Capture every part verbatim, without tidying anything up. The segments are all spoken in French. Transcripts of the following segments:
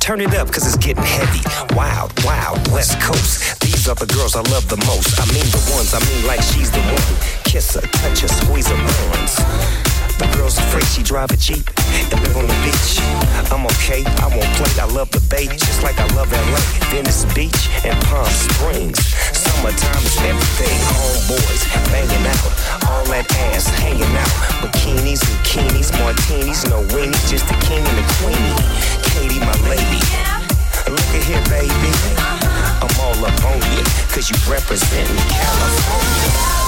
turn it up cause it's getting heavy. Wild, wild, West Coast. These are the girls I love the most. I mean the ones, I mean like she's the one. Kiss her, touch her, squeeze her buns. The girl's afraid she drive a Jeep and live on the beach. I'm okay, I won't play, I love the bay, just like I love L A, Venice Beach, and Palm Springs. Summertime is everything, homeboys banging out, all that ass hanging out. Bikinis, bikinis, martinis, no weenies, just the king and the queenie. Katie, my lady, look at here, baby. I'm all up on you, cause you representin' California.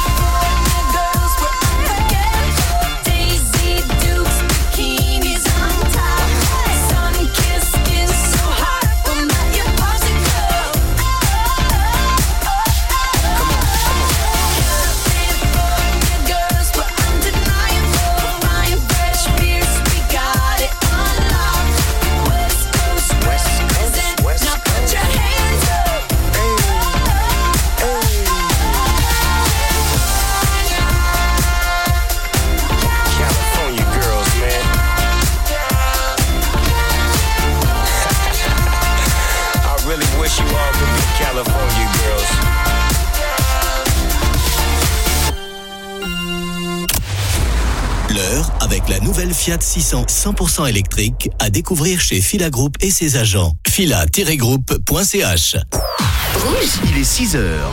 California girls. L'heure avec la nouvelle Fiat six cents cent pour cent électrique à découvrir chez Fila Group et ses agents. fila tiret groupe point c h. Rouge. Il est six heures.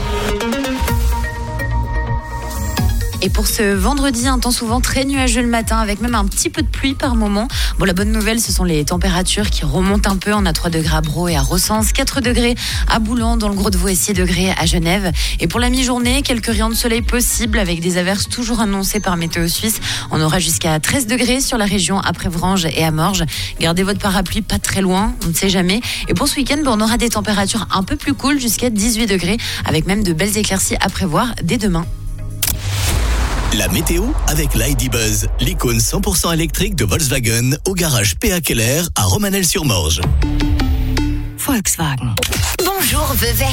Et pour ce vendredi, un temps souvent très nuageux le matin, avec même un petit peu de pluie par moment. Bon, la bonne nouvelle, ce sont les températures qui remontent un peu. On a trois degrés à Bro et à Rossens, quatre degrés à Boulan, dans le Gros de Vaud et six degrés à Genève. Et pour la mi-journée, quelques rayons de soleil possibles, avec des averses toujours annoncées par Météo Suisse. On aura jusqu'à treize degrés sur la région après Vranges et à Morges. Gardez votre parapluie pas très loin, on ne sait jamais. Et pour ce week-end, on aura des températures un peu plus cool, jusqu'à dix-huit degrés, avec même de belles éclaircies à prévoir dès demain. La météo avec l'I D Buzz, l'icône cent pour cent électrique de Volkswagen au garage P A Keller à Romanel-sur-Morge. Volkswagen. Bonjour Vevey.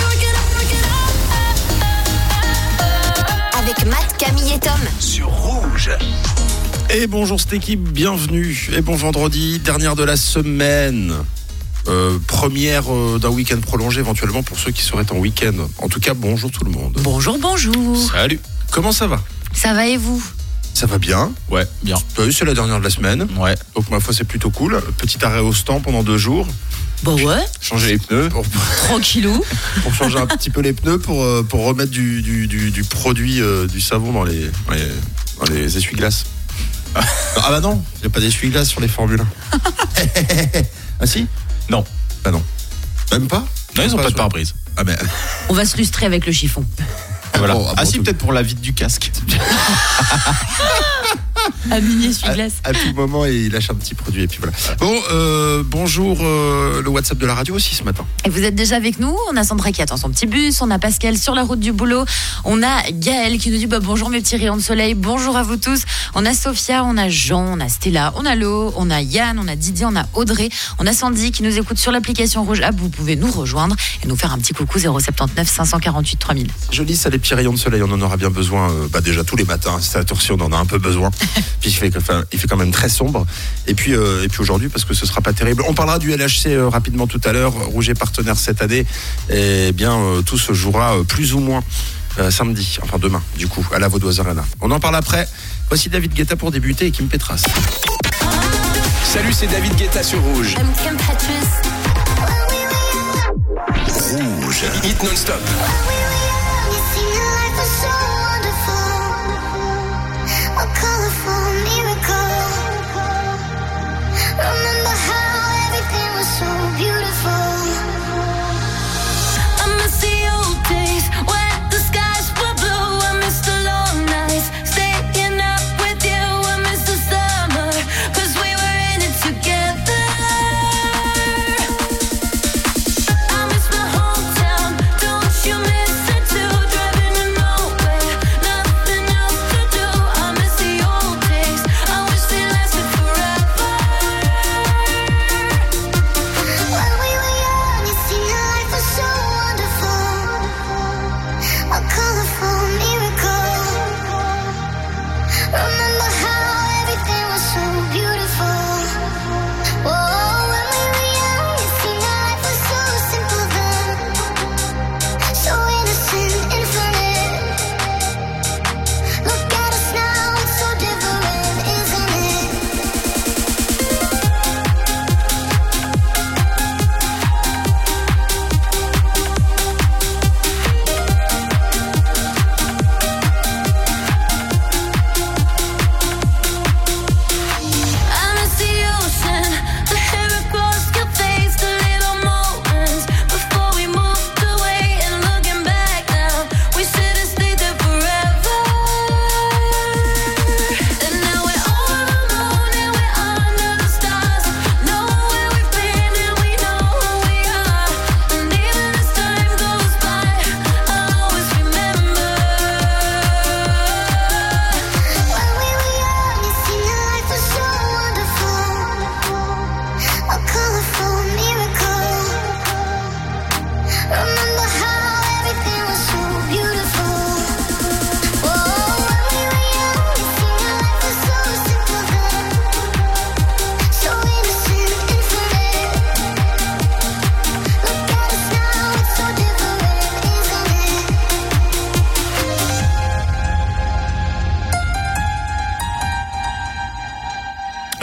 Avec Matt, Camille et Tom. Sur Rouge. Et bonjour cette équipe, bienvenue. Et bon vendredi, dernière de la semaine. Euh, première euh, d'un week-end prolongé éventuellement pour ceux qui seraient en week-end. En tout cas, bonjour tout le monde. Bonjour, bonjour. Salut. Comment ça va ? Ça va et vous ? Ça va bien. Ouais, bien. Euh, c'est la dernière de la semaine. Ouais. Donc ma foi c'est plutôt cool. Petit arrêt au stand pendant deux jours. Bah ouais. Changer les pneus. Pour, Tranquillou. pour changer un petit peu les pneus, pour, euh, pour remettre du, du, du, du produit, euh, du savon dans les, dans les, dans les essuie-glaces. Ah bah non, il n'y a pas d'essuie-glaces sur les Formule un. Ah si ? Non. Bah non. Même pas ? Non, ils n'ont pas, pas de sur- pare-brise. Ah mais... On va se lustrer avec le chiffon. Voilà. Bon, ah bon, ah si, tout- peut-être pour la vitre du casque. Un mini essuie-glace. À, à tout moment, il lâche un petit produit et puis voilà. Bon, euh, bonjour euh, le WhatsApp de la radio aussi ce matin. Et vous êtes déjà avec nous. On a Sandra qui attend son petit bus. On a Pascal sur la route du boulot. On a Gaël qui nous dit bah, bonjour mes petits rayons de soleil. Bonjour à vous tous. On a Sophia, on a Jean, on a Stella, on a Lo, on a Yann, on a Didier, on a Audrey. On a Sandy qui nous écoute sur l'application Rouge App. Vous pouvez nous rejoindre et nous faire un petit coucou zéro sept neuf cinq cent quarante-huit trois mille. Joli ça, les petits rayons de soleil, on en aura bien besoin. Euh, bah déjà tous les matins, c'est à tour-ci, on en a un peu besoin. Puis il fait, enfin, il fait quand même très sombre. Et puis, euh, et puis aujourd'hui, parce que ce sera pas terrible. On parlera du L H C euh, rapidement tout à l'heure. Rouge est partenaire cette année. Et bien, euh, tout se jouera euh, plus ou moins euh, samedi, enfin demain, du coup, à la Vaudoise Arena. On en parle après. Voici David Guetta pour débuter et Kim Petras. Salut, c'est David Guetta sur Rouge. I'm Kim Petras. Rouge. Hit non-stop. Miss my hometown, don't you miss it?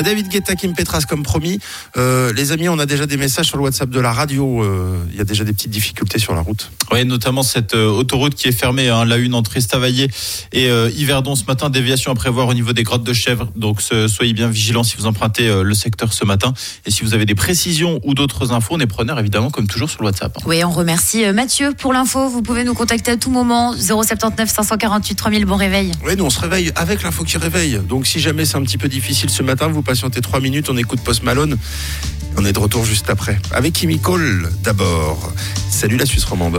David Guetta, Kim Petras, comme promis. Euh, les amis, on a déjà des messages sur le WhatsApp de la radio. Euh, Il y a déjà des petites difficultés sur la route. Oui, notamment cette euh, autoroute qui est fermée, hein, la une entre Estavayer et euh, Yverdon ce matin. Déviation à prévoir au niveau des grottes de Chèvres. Donc ce, soyez bien vigilants si vous empruntez euh, le secteur ce matin. Et si vous avez des précisions ou d'autres infos, on est preneurs évidemment comme toujours sur le WhatsApp. Hein. Oui, on remercie Mathieu pour l'info. Vous pouvez nous contacter à tout moment. zéro sept neuf cinq quatre huit trois mille. Bon réveil. Oui, nous on se réveille avec l'info qui réveille. Donc si jamais c'est un petit peu difficile ce matin, vous patientez trois minutes, on écoute Post Malone. On est de retour juste après. Avec Kimi Cole d'abord. Salut la Suisse romande.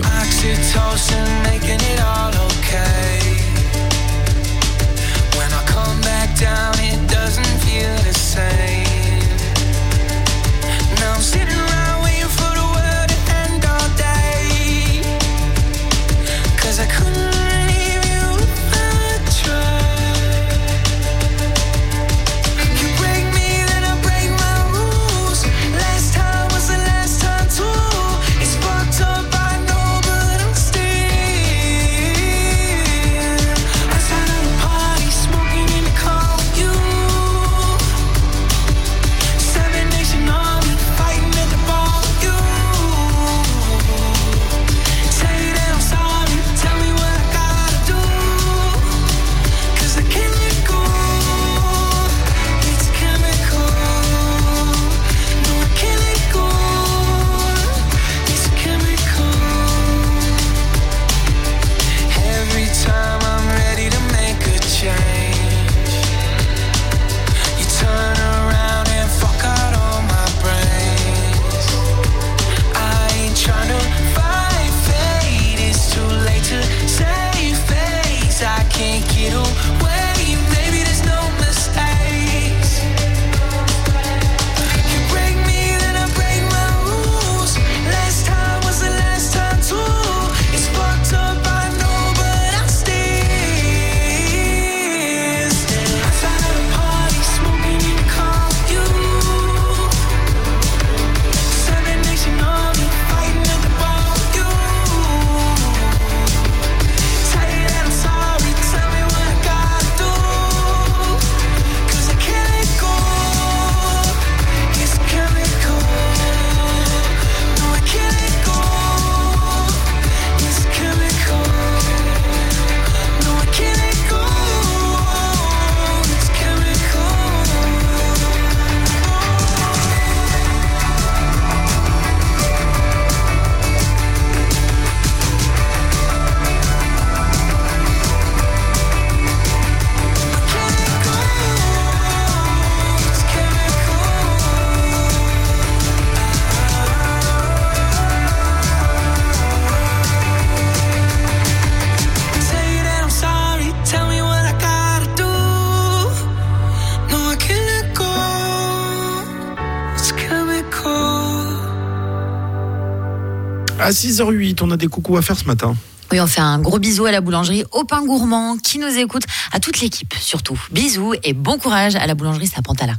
À six heures huit, on a des coucous à faire ce matin. Oui, on fait un gros bisou à la boulangerie Au Pain Gourmand qui nous écoute, à toute l'équipe surtout. Bisous et bon courage à la boulangerie Sapantala.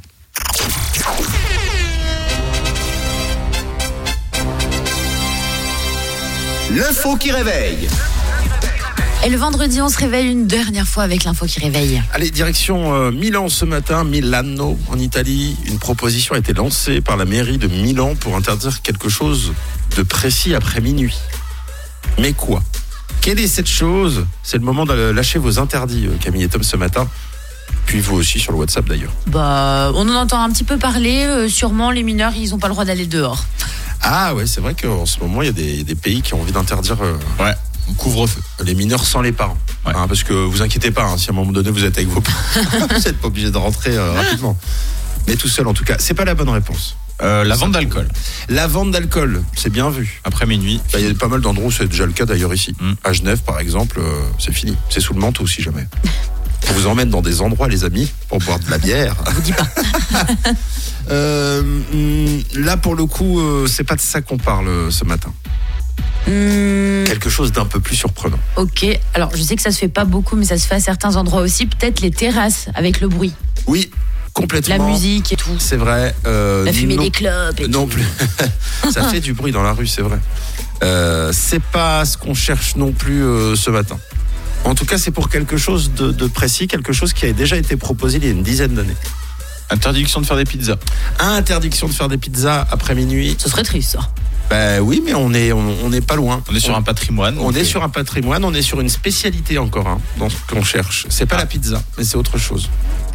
L'info qui réveille. Et le vendredi, on se réveille une dernière fois avec l'info qui réveille. Allez, direction euh, Milan ce matin, Milano en Italie. Une proposition a été lancée par la mairie de Milan pour interdire quelque chose de précis après minuit. Mais quoi ? Quelle est cette chose ? C'est le moment de lâcher vos interdits, euh, Camille et Tom, ce matin. Puis vous aussi sur le WhatsApp d'ailleurs. Bah, on en entend un petit peu parler. Euh, sûrement, les mineurs, ils n'ont pas le droit d'aller dehors. Ah ouais, c'est vrai qu'en ce moment, il y a des, des pays qui ont envie d'interdire... Euh, ouais. Couvre-feu. Les mineurs sans les parents. Ouais. Hein, parce que vous inquiétez pas, hein, si à un moment donné vous êtes avec vos parents, vous n'êtes pas obligé de rentrer euh, rapidement. Mais tout seul en tout cas. C'est pas la bonne réponse. Euh, la vente d'alcool. La vente d'alcool, c'est bien vu. Après minuit. Il bah, y a pas mal d'endroits où c'est déjà le cas d'ailleurs ici. Mm. À Genève par exemple, euh, c'est fini. C'est sous le manteau si jamais. On vous emmène dans des endroits les amis pour boire de la bière. Je vous dis pas. euh, là pour le coup, euh, c'est pas de ça qu'on parle euh, ce matin. Mmh. Quelque chose d'un peu plus surprenant. Ok, alors je sais que ça se fait pas beaucoup, mais ça se fait à certains endroits aussi. Peut-être les terrasses avec le bruit. Oui, complètement. La musique et tout. C'est vrai. Euh, la fumée non, des clopes et non tout. plus. Ça fait du bruit dans la rue, c'est vrai. Euh, c'est pas ce qu'on cherche non plus euh, ce matin. En tout cas, c'est pour quelque chose de, de précis, quelque chose qui a déjà été proposé il y a une dizaine d'années. Interdiction de faire des pizzas. Interdiction de faire des pizzas après minuit. Ce serait triste, ça. Ben oui, mais on est, on, on est pas loin. On est sur on, un patrimoine. On est sur un patrimoine, on est sur une spécialité encore hein, dans ce qu'on cherche. C'est pas Ah. la pizza, mais c'est autre chose.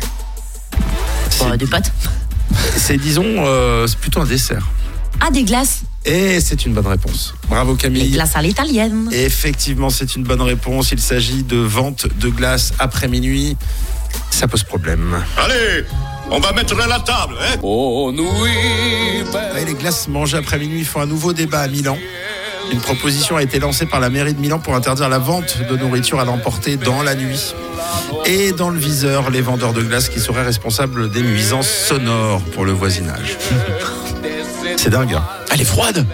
Bon, C'est, des pâtes. c'est disons, euh, c'est plutôt un dessert. Ah, des glaces. Et c'est une bonne réponse. Bravo Des Camille. glaces à l'italienne. Et effectivement, c'est une bonne réponse. Il s'agit de vente de glace après minuit. Ça pose problème. Allez, on va mettre la table, hein? Ouais, les glaces mangées après minuit font un nouveau débat à Milan. Une proposition a été lancée par la mairie de Milan pour interdire la vente de nourriture à l'emporter dans la nuit. Et dans le viseur, les vendeurs de glace qui seraient responsables des nuisances sonores pour le voisinage. C'est dingue. Hein. Elle est froide.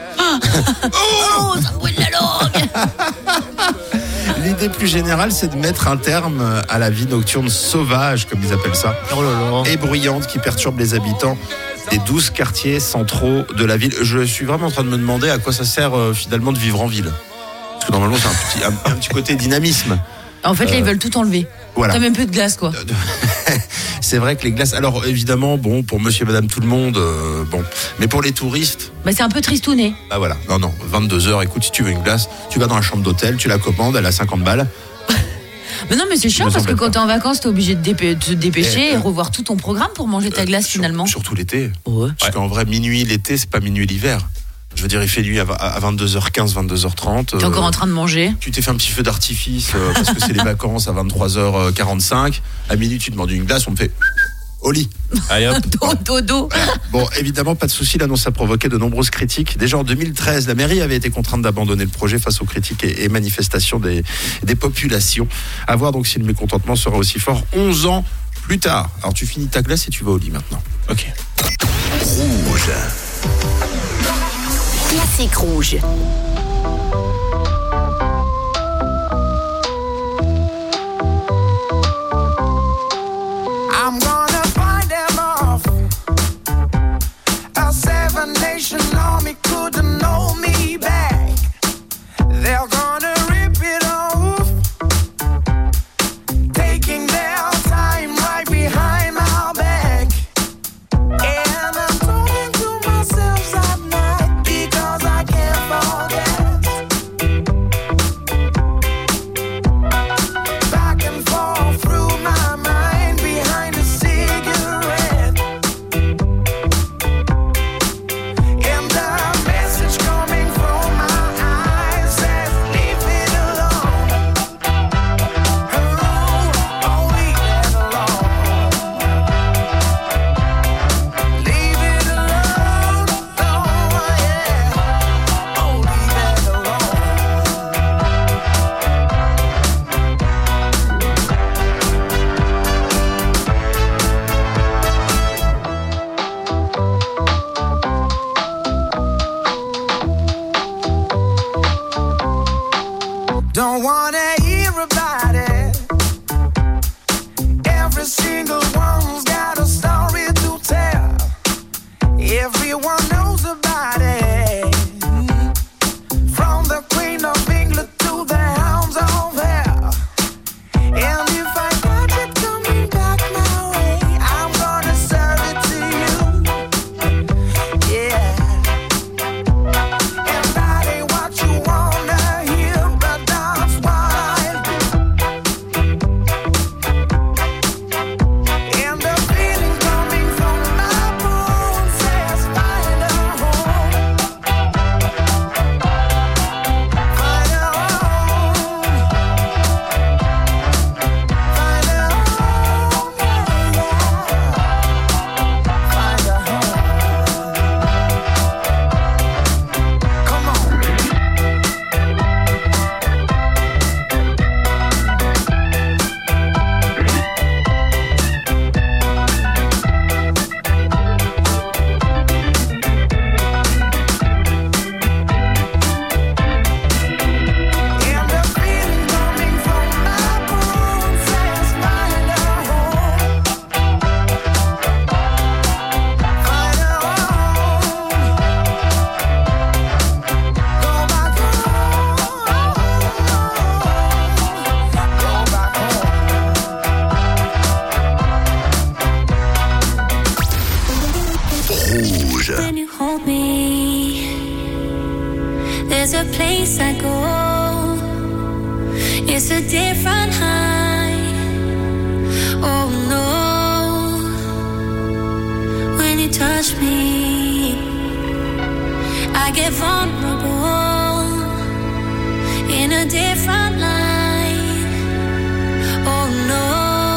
Oh, ça brûle la langue. L'idée plus générale, c'est de mettre un terme à la vie nocturne sauvage, comme ils appellent ça, Oh là là. et bruyante qui perturbe les habitants des douze quartiers centraux de la ville. Je suis vraiment en train de me demander à quoi ça sert euh, finalement de vivre en ville. Parce que normalement, c'est un petit, un, un petit côté dynamisme. En fait, là, ils veulent tout enlever. Voilà. T'as même plus de glace, quoi. C'est vrai que les glaces. Alors évidemment, bon, pour monsieur et madame tout le monde, euh, bon. Mais pour les touristes, Bah, c'est un peu tristouné. bah voilà. Non, non, vingt-deux heures, écoute, si tu veux une glace, tu vas dans la chambre d'hôtel, tu la commandes, elle a cinquante balles. Mais non, mais c'est chiant nous parce que embête quand pas. t'es en vacances, t'es obligé de, dépê- de te dépêcher Eh, et euh, revoir tout ton programme pour manger ta glace Sur- finalement. Surtout l'été. Ouais. Parce qu'en vrai, minuit l'été, c'est pas minuit l'hiver. Je veux dire, il fait nuit à vingt-deux heures quinze, vingt-deux heures trente. T'es encore en train de manger. Tu t'es fait un petit feu d'artifice euh, parce que c'est les vacances à vingt-trois heures quarante-cinq. À minuit, tu demandes une glace, on me fait au lit. Allez hop. Dodo, dodo. Bon, évidemment, pas de souci, l'annonce a provoqué de nombreuses critiques. Déjà en deux mille treize, la mairie avait été contrainte d'abandonner le projet face aux critiques et, et manifestations des, des populations. À voir donc si le mécontentement sera aussi fort onze ans plus tard. Alors tu finis ta glace et tu vas au lit maintenant. Ok. Rouge. Classique rouge. I'm gonna find them off. A seven nation army couldn't hold me back. They're gonna rip it off, taking their time right behind my back. And I'm talking to myself at night because I can't forget. Back and forth through my mind behind a cigarette. And the message coming from my eyes says, leave it alone. Oh, oh, leave it alone. Leave it alone. Oh, yeah. Oh, leave it alone. Don't wanna hear about it. Every single one's got a story to tell. Everyone knows about it. From the Queen of England to the Hounds of Hell. And if I got it coming back my way, I'm gonna serve it to you. Yeah. And that ain't what you wanna hear, but that's what Rouge. When you hold me, there's a place I go. It's a different high. Oh no. When you touch me, I get vulnerable in a different light. Oh no.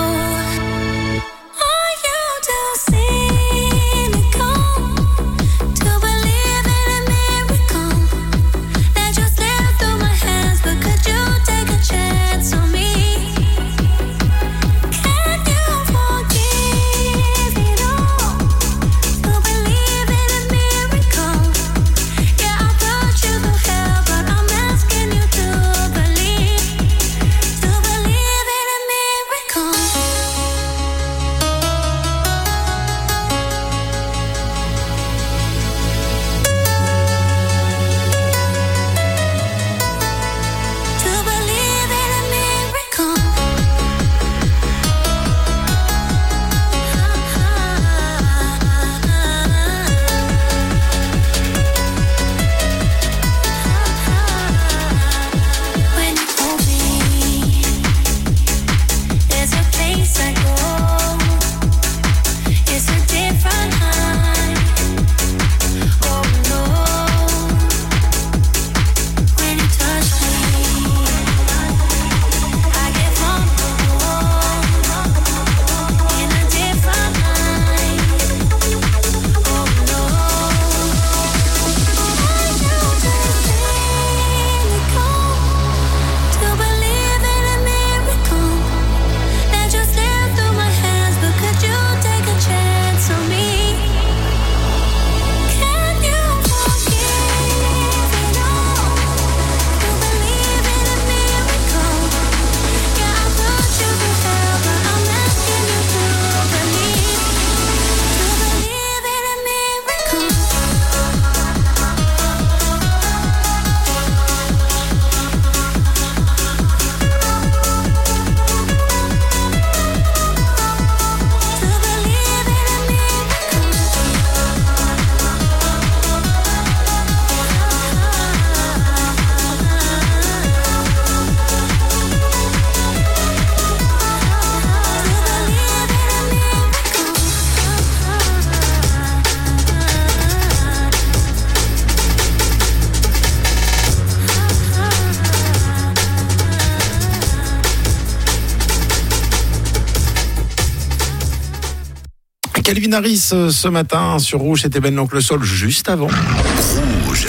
Calvin Harris ce matin sur Rouge, c'était Ben l'Oncle Sol juste avant. Rouge.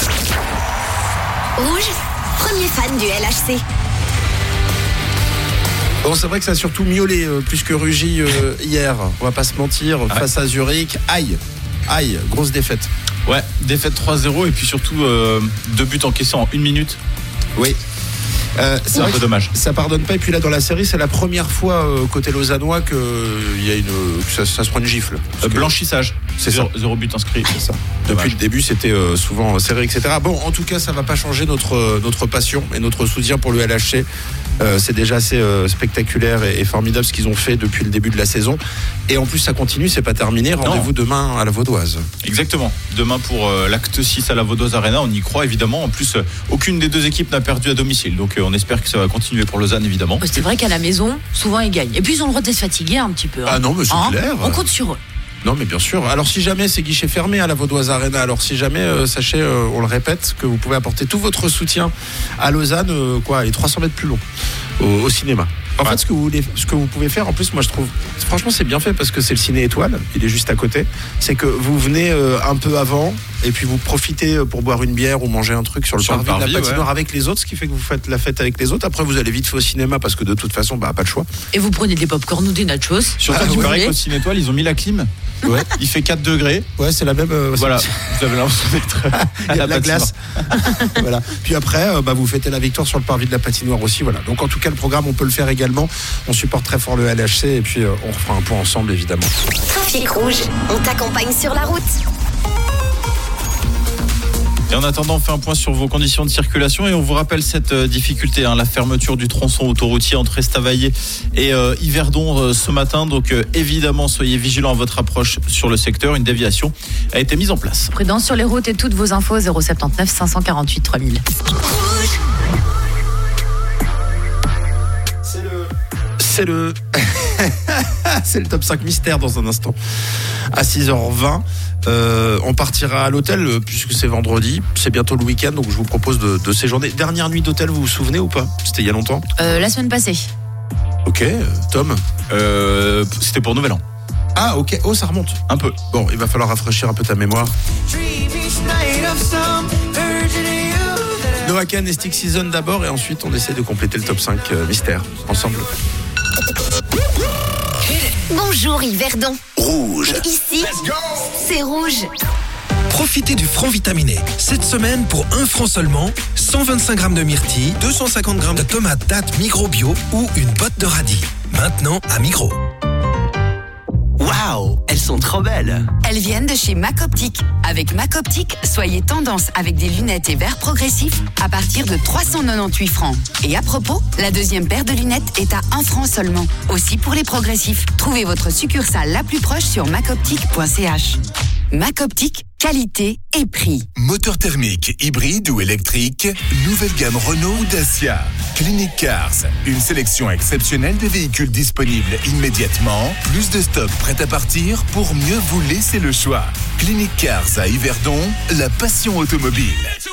Rouge, premier fan du L H C. Bon, c'est vrai que ça a surtout miaulé euh, plus que rugi euh, hier, on va pas se mentir, Ah ouais. face à Zurich. Aïe, aïe, grosse défaite. Ouais, défaite trois zéro et puis surtout euh, deux buts encaissés en une minute. Oui. Euh, c'est C'est un vrai peu que dommage. ça pardonne pas. Et puis là, dans la série, c'est la première fois euh, côté lausannois que, euh, y a une, que ça, ça se prend une gifle. Parce Euh, que blanchissage, C'est zéro, ça. zéro but inscrit. C'est ça. Dommage. Depuis le début, c'était euh, souvent serré, et cetera. Bon, en tout cas, ça va pas changer notre, euh, notre passion et notre soutien pour le L H C. Euh, c'est déjà assez euh, spectaculaire et, et formidable ce qu'ils ont fait depuis le début de la saison. Et en plus, ça continue, c'est pas terminé. Rendez-vous demain à la Vaudoise. Exactement. Demain pour euh, l'acte six à la Vaudoise Arena, on y croit évidemment. En plus, euh, aucune des deux équipes n'a perdu à domicile. Donc euh, on espère que ça va continuer pour Lausanne évidemment. C'est vrai qu'à la maison, souvent ils gagnent. Et puis ils ont le droit de se fatiguer un petit peu. hein. Ah non, mais c'est Hein clair. On compte sur eux. Non, mais bien sûr. Alors, si jamais c'est guichet fermé à la Vaudoise Arena, alors si jamais, euh, sachez, euh, on le répète, que vous pouvez apporter tout votre soutien à Lausanne, euh, quoi, et trois cents mètres plus long, au, au cinéma. En Ouais. fait, ce que, vous voulez, ce que vous pouvez faire, en plus, moi je trouve, franchement, c'est bien fait parce que c'est le Ciné Étoile, il est juste à côté. C'est que vous venez euh, un peu avant et puis vous profitez pour boire une bière ou manger un truc sur le Sur le parvis de parvis, la patinoire ouais. avec les autres, ce qui fait que vous faites la fête avec les autres. Après, vous allez vite fait au cinéma parce que de toute façon, bah, pas de choix. Et vous prenez des pop-corn ou des nachos. Surtout Ah, qu'il ouais. paraît qu'au Ciné Étoile, ils ont mis la clim. Ouais, Il fait quatre degrés. ouais, c'est la même. euh, Voilà, c'est- vous avez l'impression d'être à Il y a la de la patinoire. glace. Voilà. Puis après, euh, bah, vous fêtez la victoire sur le parvis de la patinoire aussi. Voilà. Donc en tout cas, le programme, on peut le faire également. On supporte très fort le L H C et puis euh, on refera un point ensemble, évidemment. Trafic rouge, on t'accompagne sur la route. Et en attendant, on fait un point sur vos conditions de circulation et on vous rappelle cette euh, difficulté, hein, la fermeture du tronçon autoroutier entre Estavayer et euh, Yverdon euh, ce matin. Donc euh, évidemment, soyez vigilants à votre approche sur le secteur. Une déviation a été mise en place. Prudence sur les routes et toutes vos infos zéro soixante-neuf cinq cent quarante-huit trois mille. C'est le... C'est le... C'est le top cinq mystère dans un instant. À six heures vingt, euh, on partira à l'hôtel euh, puisque c'est vendredi. C'est bientôt le week-end, donc je vous propose de, de séjourner. Dernière nuit d'hôtel, vous vous souvenez ou pas? C'était il y a longtemps. Euh, la semaine passée. Ok, euh, Tom euh, C'était pour Nouvel An. Ah ok, oh ça remonte un peu. Bon, il va falloir rafraîchir un peu ta mémoire. Noah Kahan et Stick Season d'abord et ensuite on essaie de compléter le top cinq euh, mystère ensemble. Bonjour Yverdon. Rouge. Ici, c'est rouge. Profitez du franc vitaminé. Cette semaine, pour un franc seulement, cent vingt-cinq grammes de myrtille, deux cent cinquante grammes de tomates dattes Migros Bio ou une botte de radis. Maintenant à Migros. Waouh, elles sont trop belles. Elles viennent de chez Mac Optique. Avec Mac Optique, soyez tendance avec des lunettes et verres progressifs à partir de trois cent quatre-vingt-dix-huit francs. Et à propos, la deuxième paire de lunettes est à un franc seulement. Aussi pour les progressifs. Trouvez votre succursale la plus proche sur mac optique point c h. Mac Optique, qualité et prix. Moteur thermique, hybride ou électrique, nouvelle gamme Renault ou Dacia. Clinic Cars, une sélection exceptionnelle de véhicules disponibles immédiatement. Plus de stock prêt à partir pour mieux vous laisser le choix. Clinic Cars à Yverdon, la passion automobile.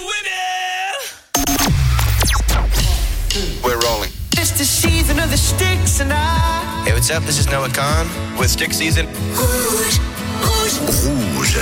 We're rolling. It's the season of the sticks and I. Hey, what's up? This is Noah Kahan with Stick Season. Rouge, rouge, Rouge.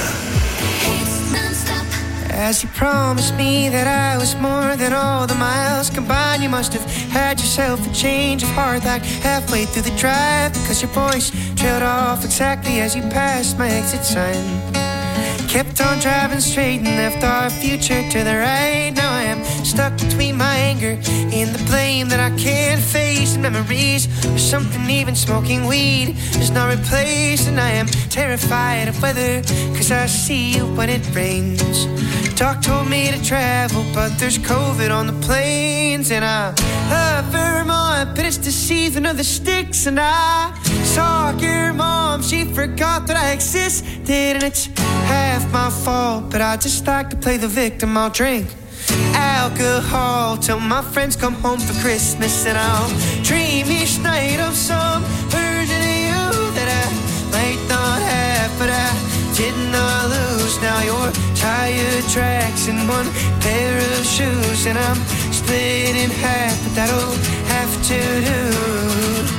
As you promised me that I was more than all the miles combined, you must have had yourself a change of heart like halfway through the drive, because your voice trailed off exactly as you passed my exit sign. Kept on driving straight and left our future to the right. Now I am stuck between my anger and the blame that I can't face, and memories of something even smoking weed is not replaced. And I am terrified of weather, cause I see you when it rains. Doc told me to travel, but there's COVID on the planes. And I love Vermont, but it's the season of the sticks. And I saw your mom, she forgot that I existed. And it's half my fault, but I just like to play the victim. I'll drink alcohol till my friends come home for Christmas. And I'll dream each night of some version of you that I might not have, but I did not lose. Now your tire tracks in one pair of shoes, and I'm split in half, but that'll have to do.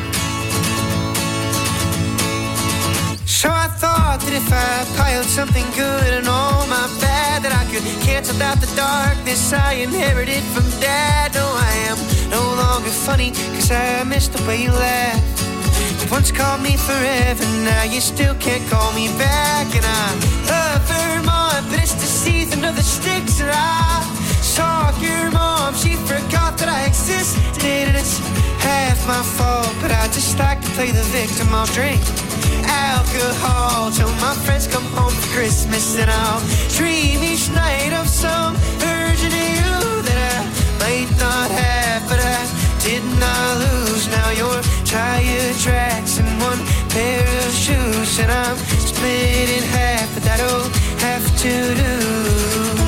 So I thought that if I piled something good and all my bad, that I could cancel out the darkness I inherited from Dad. No, I am no longer funny, cause I missed the way you laughed. You once called me forever, now you still can't call me back. And I love Vermont, but it's the season of the sticks. And I saw your mom, she forgot that I existed. And it's half my fault, but I just like to play the victim. I'll drink alcohol till my friends come home for Christmas. And I'll dream each night of some version of you that I might not have, but I did not lose. Now your tire tracks in one pair of shoes, and I'm split in half, but that'll have to do.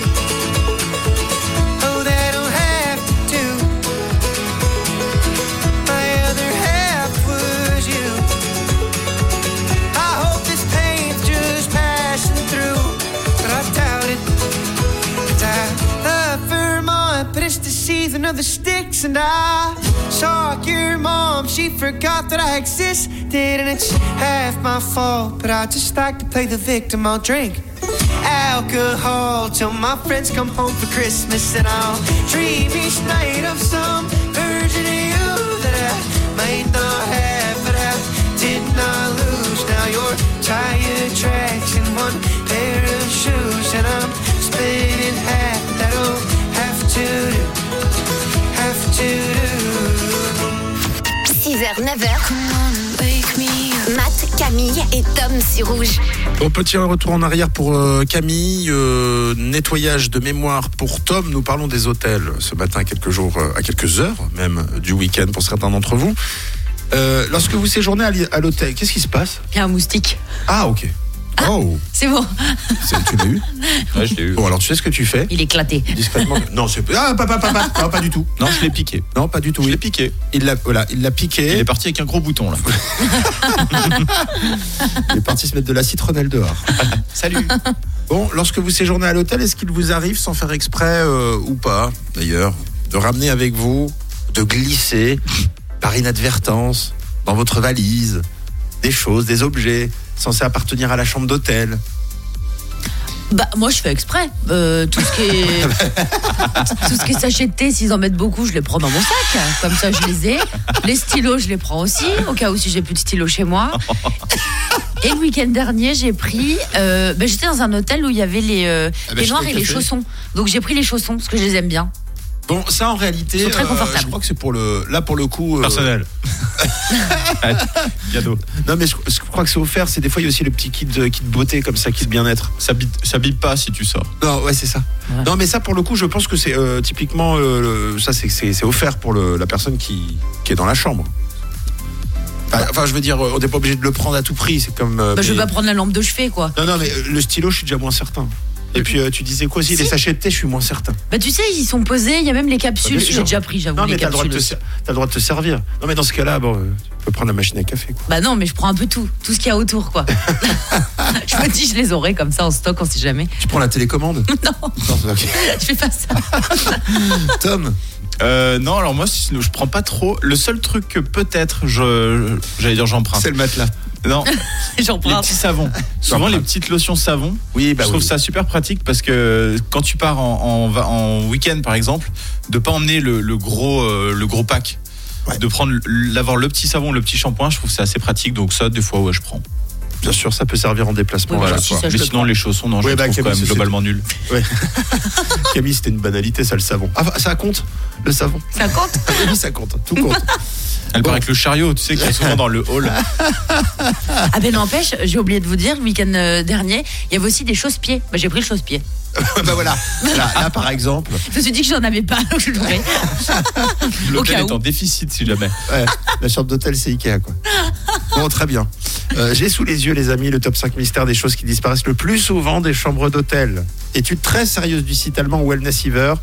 Oh, that'll have to do. My other half was you. I hope this pain's just passing through, but I doubt it. And I love Vermont, but it's the season of the sticks. And I saw your mom, she forgot that I existed. And it's half my fault, but I just like to play the victim. I'll drink alcohol till my friends come home for Christmas. And I'll dream each night of some version of you that I might not have, but I did not lose. Now your tire tracks in one pair of shoes, and I'm split in half. That'll have to do, have to do. six heures, neuf heures. Matt Camille et Tom sur Rouge. Bon, petit retour en arrière pour euh, Camille. Euh, nettoyage de mémoire pour Tom. Nous parlons des hôtels ce matin, à quelques jours, euh, à quelques heures même du week-end pour certains d'entre vous. Euh, lorsque vous séjournez à, li- à l'hôtel, qu'est-ce qui se passe ? Il y a un moustique. Ah, ok. Ah, oh, c'est bon. c'est, tu l'as eu ? Ouais, je l'ai eu. Bon, alors tu sais ce que tu fais ? Il est éclaté. Discrètement. Non, c'est pas. Ah, pas, pas, pas, pas. Non, pas du tout. Non, je l'ai piqué. Non, pas du tout. Je oui. l'ai piqué. Il l'a, voilà, il l'a piqué. Il est parti avec un gros bouton là. Il est parti se mettre de la citronnelle dehors. Salut. Bon, lorsque vous séjournez à l'hôtel, est-ce qu'il vous arrive, sans faire exprès euh, ou pas, d'ailleurs, de ramener avec vous, de glisser par inadvertance dans votre valise des choses, des objets censés appartenir à la chambre d'hôtel ? Bah, moi, je fais exprès. Euh, tout ce qui est, tout ce qui est sachet de thé, s'ils en mettent beaucoup, je les prends dans mon sac. Comme ça, je les ai. Les stylos, je les prends aussi, au cas où si j'ai plus de stylos chez moi. Et le week-end dernier, j'ai pris. Euh, bah, j'étais dans un hôtel où il y avait les, euh, Ah bah, les je noirs t'ai et les café. chaussons. Donc, j'ai pris les chaussons parce que je les aime bien. Bon, ça en réalité, Ils sont très confortables. je crois que c'est pour le, là pour le coup. euh, Personnel. Cadeau. Non mais je, je crois que c'est offert. C'est des fois il y a aussi le petit kit de, kit beauté comme ça, kit bien-être. Ça bip, ça bip pas si tu sors. Non, ouais, c'est ça. Ouais. Non, mais ça, pour le coup, je pense que c'est euh, typiquement, euh, le- ça, c'est, c'est, c'est offert pour le, la personne qui, qui est dans la chambre. Enfin, enfin, je veux dire, on n'est pas obligé de le prendre à tout prix. C'est comme. euh, Bah, je vais mais- pas prendre la lampe de chevet, quoi. Non, non, mais euh, le stylo, je suis déjà moins certain. Et puis, euh, tu disais quoi aussi, Si. les sachets de thé, je suis moins certain. Bah, tu sais, ils sont posés, il y a même les capsules. Bien sûr. J'ai déjà pris, j'avoue, Non, les mais t'as le, droit de capsules. te, aussi. ser- t'as le droit de te servir. Non, mais dans ce cas-là, bon, euh, tu peux prendre la machine à café, quoi. Bah non, mais je prends un peu tout, tout ce qu'il y a autour, quoi. Je me dis, je les aurai comme ça en stock, on sait jamais. Tu prends la télécommande ? Non, Non, ok. je fais pas ça. Tom ? Euh, non, alors moi, sinon, je prends pas trop. Le seul truc que peut-être, je, j'allais dire j'emprunte. C'est le matelas. Non, J'en les prends. petits savons. Souvent, les petites lotions savon. Oui, bah je trouve oui. ça super pratique parce que quand tu pars en, en, va- en week-end, par exemple, de pas emmener le, le gros, euh, le gros pack. Ouais. De prendre, l'avoir le petit savon, le petit shampoing, je trouve que c'est assez pratique. Donc ça, des fois, ouais, je prends. Bien sûr, ça peut servir en déplacement. Oui, à voilà, la si fois. ça, je Mais le sinon, prends. les chaussons, non, je Ouais, les bah, trouve Camille, quand même c'est- globalement nuls. Ouais. Camille, c'était une banalité, ça, le savon. Ah, ça compte, le savon. Ça compte. Oui, ça compte, tout compte. Elle Bon. part avec le chariot, tu sais, qui est souvent dans le hall. Ah ben n'empêche, j'ai oublié de vous dire, le week-end euh, dernier, il y avait aussi des chausse-pieds. Bah, j'ai pris le chausse-pied. Bah voilà, là, là, par exemple, Je me suis dit que j'en avais pas, donc je l'aurais. Au L'hôtel cas est en où. déficit, si jamais. ouais, la chambre d'hôtel, c'est Ikea, quoi. Bon, très bien. Euh, j'ai sous les yeux, les amis, le top cinq mystères des choses qui disparaissent le plus souvent des chambres d'hôtel. Étude très sérieuse du site allemand Wellnessiver.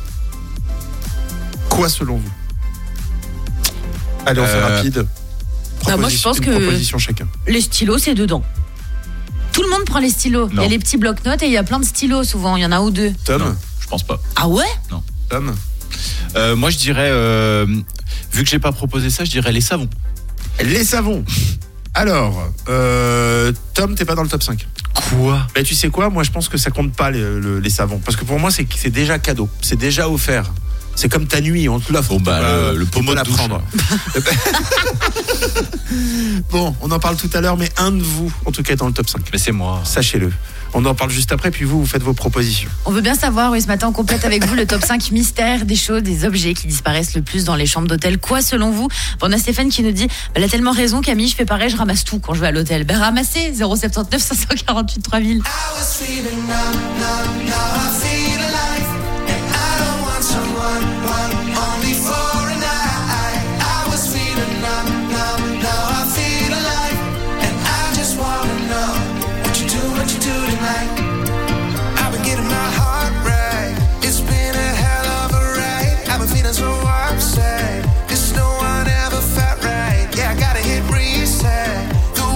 Quoi selon vous ? Allez, on fait Euh, rapide. Bah, moi, je pense une que- proposition chacun. Les stylos, c'est dedans. Tout le monde prend les stylos. Il y Non. a les petits blocs-notes et il y a plein de stylos souvent. Il y en a ou deux. Tom, Non, je pense pas. Ah ouais? Tom, Euh, moi, je dirais, euh, vu que j'ai pas proposé ça, je dirais les savons. les savons. Alors, euh, Tom, t'es pas dans le top cinq. Quoi? Mais tu sais quoi, moi je pense que ça compte pas les, le- les savons. Parce que pour moi, c'est, c'est déjà cadeau. C'est déjà offert. C'est comme ta nuit, on te l'offre. Bon, bah, Tu vas- le- le tu pommeau peux de la douche, prendre. Bon, on en parle tout à l'heure, mais un de vous, en tout cas, est dans le top cinq. Mais c'est moi. Sachez-le. On en parle juste après, puis vous, vous faites vos propositions. On veut bien savoir, oui, ce matin, on complète avec vous le top cinq mystères des choses, des objets qui disparaissent le plus dans les chambres d'hôtel. Quoi, selon vous? Bon, on a Stéphane qui nous dit, elle a tellement raison, Camille, je fais pareil, je ramasse tout quand je vais à l'hôtel. Ben, ramassez, zéro sept neuf cinq quatre huit trois mille.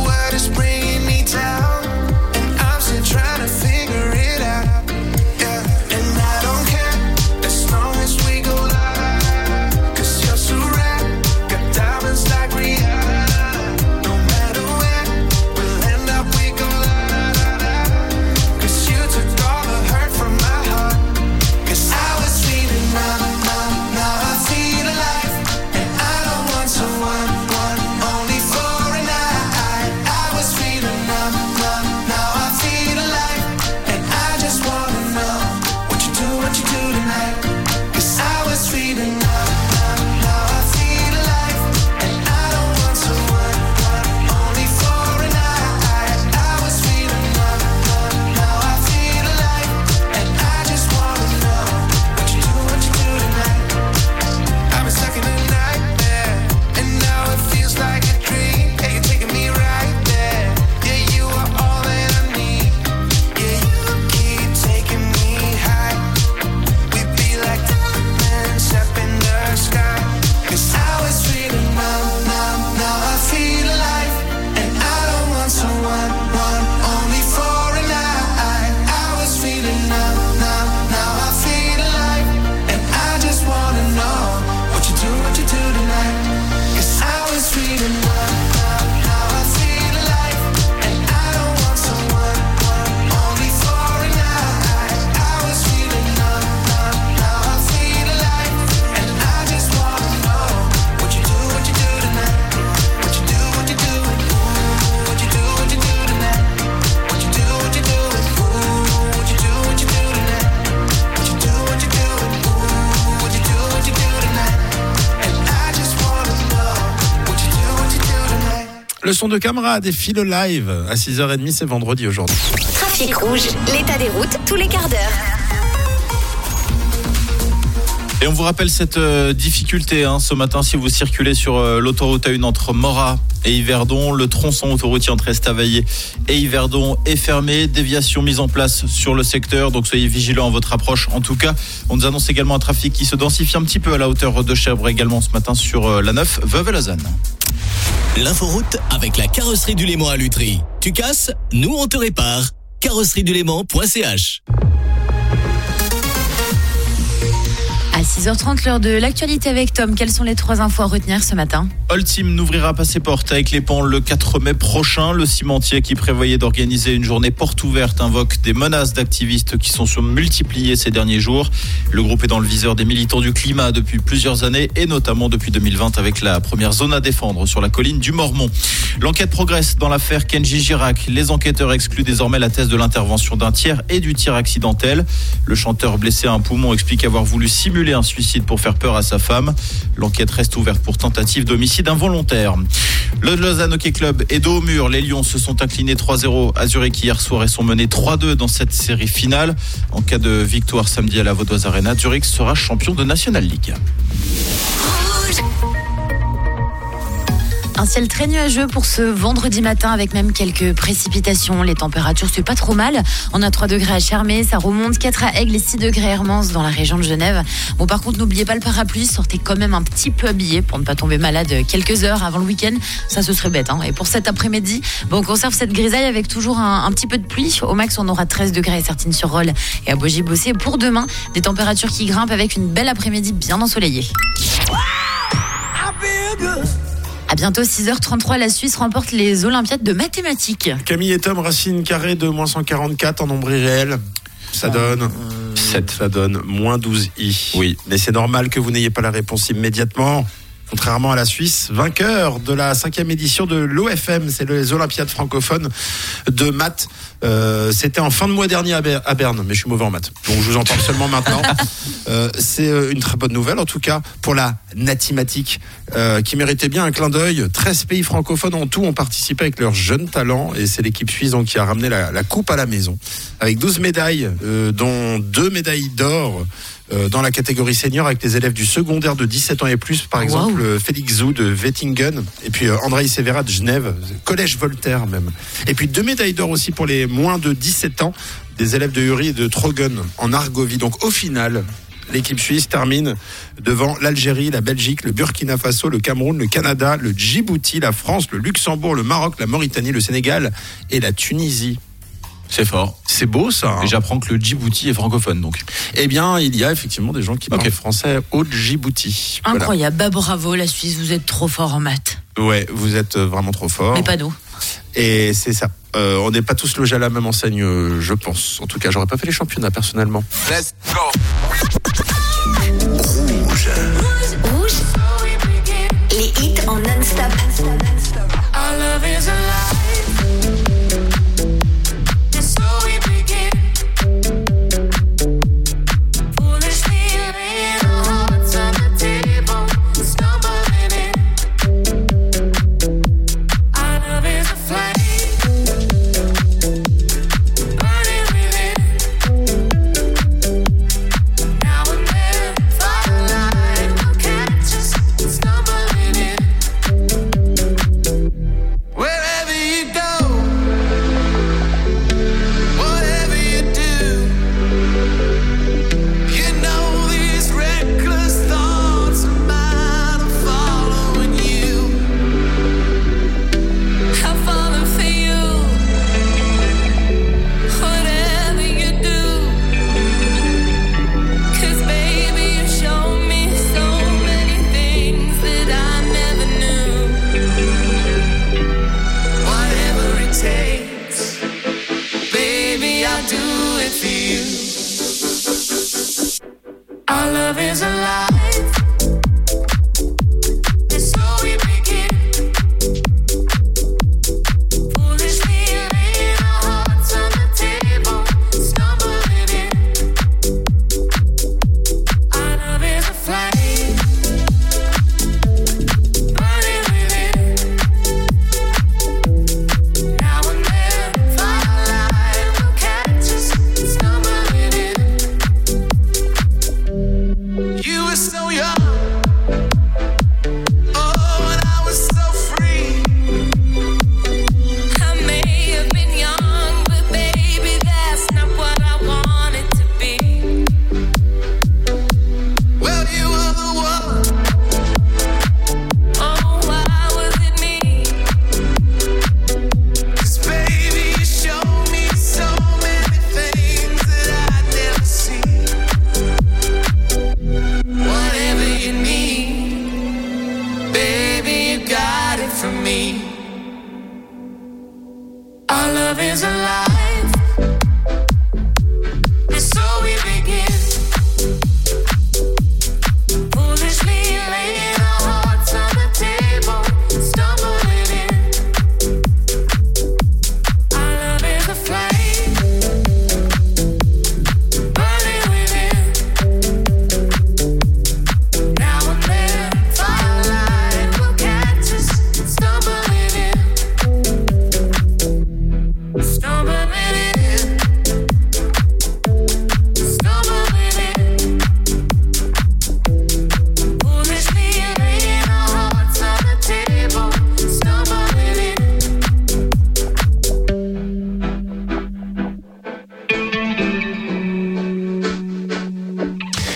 Trying to figure it out. Yeah. Le son de camarades et file live à six heures trente, c'est vendredi aujourd'hui. Trafic rouge, l'état des routes tous les quarts d'heure. Et on vous rappelle cette euh, difficulté hein, ce matin si vous circulez sur euh, l'autoroute A un entre Morat et Yverdon. Le tronçon autoroutier entre Estavayer et Yverdon est fermé. Déviation mise en place sur le secteur, donc soyez vigilants à votre approche. En tout cas, on nous annonce également un trafic qui se densifie un petit peu à la hauteur de Chèvres également ce matin sur euh, la neuf Veuve-Lausanne. L'inforoute avec la carrosserie du Léman à Lutry. Tu casses, nous on te répare. carrosserie du léman point c h. À six heures trente, l'heure de l'actualité avec Tom. Quelles sont les trois infos à retenir ce matin ? Holcim n'ouvrira pas ses portes avec les pans le quatre mai prochain. Le cimentier qui prévoyait d'organiser une journée porte ouverte invoque des menaces d'activistes qui sont multipliées ces derniers jours. Le groupe est dans le viseur des militants du climat depuis plusieurs années et notamment depuis deux mille vingt avec la première zone à défendre sur la colline du Mormont. L'enquête progresse dans l'affaire Kenji Girac. Les enquêteurs excluent désormais la thèse de l'intervention d'un tiers et du tir accidentel. Le chanteur blessé à un poumon explique avoir voulu simuler un suicide pour faire peur à sa femme. L'enquête reste ouverte pour tentative d'homicide involontaire. Le Lausanne Hockey Club est dos au mur. Les Lions se sont inclinés trois zéro à Zurich hier soir et sont menés trois deux dans cette série finale. En cas de victoire samedi à la Vaudoise Arena, Zurich sera champion de National League. Un ciel très nuageux pour ce vendredi matin avec même quelques précipitations. Les températures, c'est pas trop mal. On a trois degrés à Chermé, ça remonte quatre à Aigle et six degrés à Hermance dans la région de Genève. Bon, par contre, n'oubliez pas le parapluie, sortez quand même un petit peu habillé pour ne pas tomber malade quelques heures avant le week-end. Ça, ce serait bête. Hein. Et pour cet après-midi, bon, on conserve cette grisaille avec toujours un, un petit peu de pluie. Au max, on aura treize degrés à Sertines-sur-Rolle et à Bogy-Bossé. Pour demain, des températures qui grimpent avec une belle après-midi bien ensoleillée. À bientôt, six heures trente-trois, la Suisse remporte les Olympiades de mathématiques. Camille et Tom, racine carrée de moins cent quarante-quatre en nombre irréel. Ça donne euh, sept. Ça donne moins douze i. Oui, mais c'est normal que vous n'ayez pas la réponse immédiatement. Contrairement à la Suisse, vainqueur de la cinquième édition de l'O F M, c'est les Olympiades francophones de maths. Euh, c'était en fin de mois dernier à, Ber- à Berne, mais je suis mauvais en maths, donc je vous en parle seulement maintenant. Euh, c'est une très bonne nouvelle, en tout cas, pour la natimatique, euh, qui méritait bien un clin d'œil. treize pays francophones en tout ont participé avec leurs jeunes talents, et c'est l'équipe suisse donc, qui a ramené la, la coupe à la maison, avec douze médailles, euh, dont deux médailles d'or, Euh, dans la catégorie senior avec les élèves du secondaire de dix-sept ans et plus, par exemple wow. Félix Zou de Wettingen et puis euh, Andrei Severa de Genève, collège Voltaire même. Et puis deux médailles d'or aussi pour les moins de dix-sept ans, des élèves de Uri et de Trogen en Argovie. Donc au final, l'équipe suisse termine devant l'Algérie, la Belgique, le Burkina Faso, le Cameroun, le Canada, le Djibouti, la France, le Luxembourg, le Maroc, la Mauritanie, le Sénégal et la Tunisie. C'est fort. C'est beau ça. Hein. Et j'apprends que le Djibouti est francophone donc. Eh bien, il y a effectivement des gens qui okay. parlent français au Djibouti. Incroyable. Voilà. Bah bravo la Suisse, vous êtes trop fort en maths. Ouais, vous êtes vraiment trop fort. Mais pas nous. Et c'est ça. Euh, on n'est pas tous logés à la même enseigne, euh, je pense. En tout cas, j'aurais pas fait les championnats personnellement. Let's go. Rouge. Rouge. Les hits en non-stop. Our love is alive.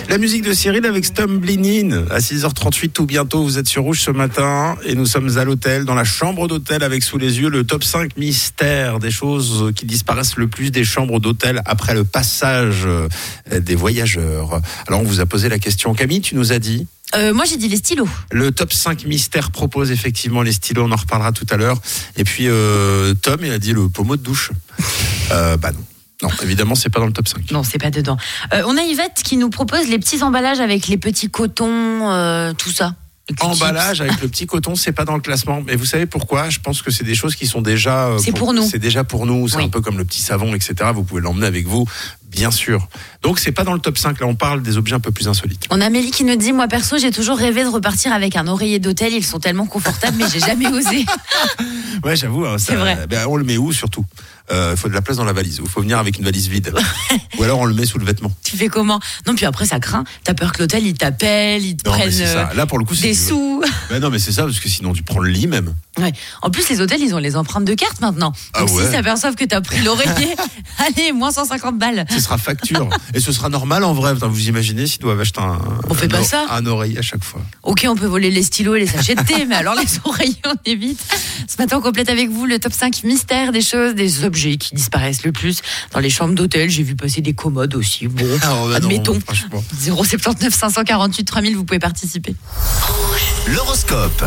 La musique de Cyril avec Stumbling In à six heures trente-huit tout bientôt. Vous êtes sur Rouge ce matin et nous sommes à l'hôtel, dans la chambre d'hôtel avec sous les yeux le top cinq mystères des choses qui disparaissent le plus des chambres d'hôtel après le passage des voyageurs. Alors on vous a posé la question. Camille, tu nous as dit Euh, moi, j'ai dit les stylos. Le top cinq mystères propose effectivement les stylos, on en reparlera tout à l'heure. Et puis euh, Tom, il a dit le pommeau de douche. Euh, bah non. Non, évidemment, c'est pas dans le top cinq. Non, c'est pas dedans. Euh, on a Yvette qui nous propose les petits emballages avec les petits cotons, euh, tout ça. Emballage avec le petit coton, c'est pas dans le classement. Mais vous savez pourquoi ? Je pense que c'est des choses qui sont déjà. Euh, c'est pour, pour nous. C'est déjà pour nous. C'est oui. un peu comme le petit savon, et cetera. Vous pouvez l'emmener avec vous, bien sûr. Donc c'est pas dans le top cinq. Là, on parle des objets un peu plus insolites. On a Amélie qui nous dit, moi perso, j'ai toujours rêvé de repartir avec un oreiller d'hôtel. Ils sont tellement confortables, mais j'ai jamais osé. Ouais, j'avoue. Hein, ça, c'est vrai. Ben, on le met où surtout ? Il euh, faut de la place dans la valise. Il faut venir avec une valise vide. Ou alors on le met sous le vêtement. Tu fais comment ? Non, puis après ça craint. T'as peur que l'hôtel il t'appelle, il te non, prenne ça. Là, pour le coup, des c'est sous. Ben non, mais c'est ça, parce que sinon tu prends le lit même. Ouais. En plus, les hôtels, ils ont les empreintes de carte maintenant. Ah Donc ouais. s'ils s'aperçoivent que t'as pris l'oreiller, allez, moins cent cinquante balles. Ce sera facture. Et ce sera normal en vrai. Vous imaginez s'ils doivent acheter un, on fait un, pas ça. un oreiller à chaque fois. Ok, on peut voler les stylos et les sachets de thé, mais alors les oreillers, on évite. Ce matin, on complète avec vous le top cinq mystères des choses, des objets qui disparaissent le plus dans les chambres d'hôtel. J'ai vu passer des commodes aussi. Bon, ah, bah admettons. Non, zéro sept neuf cinq cent quarante-huit trois mille, vous pouvez participer. L'horoscope.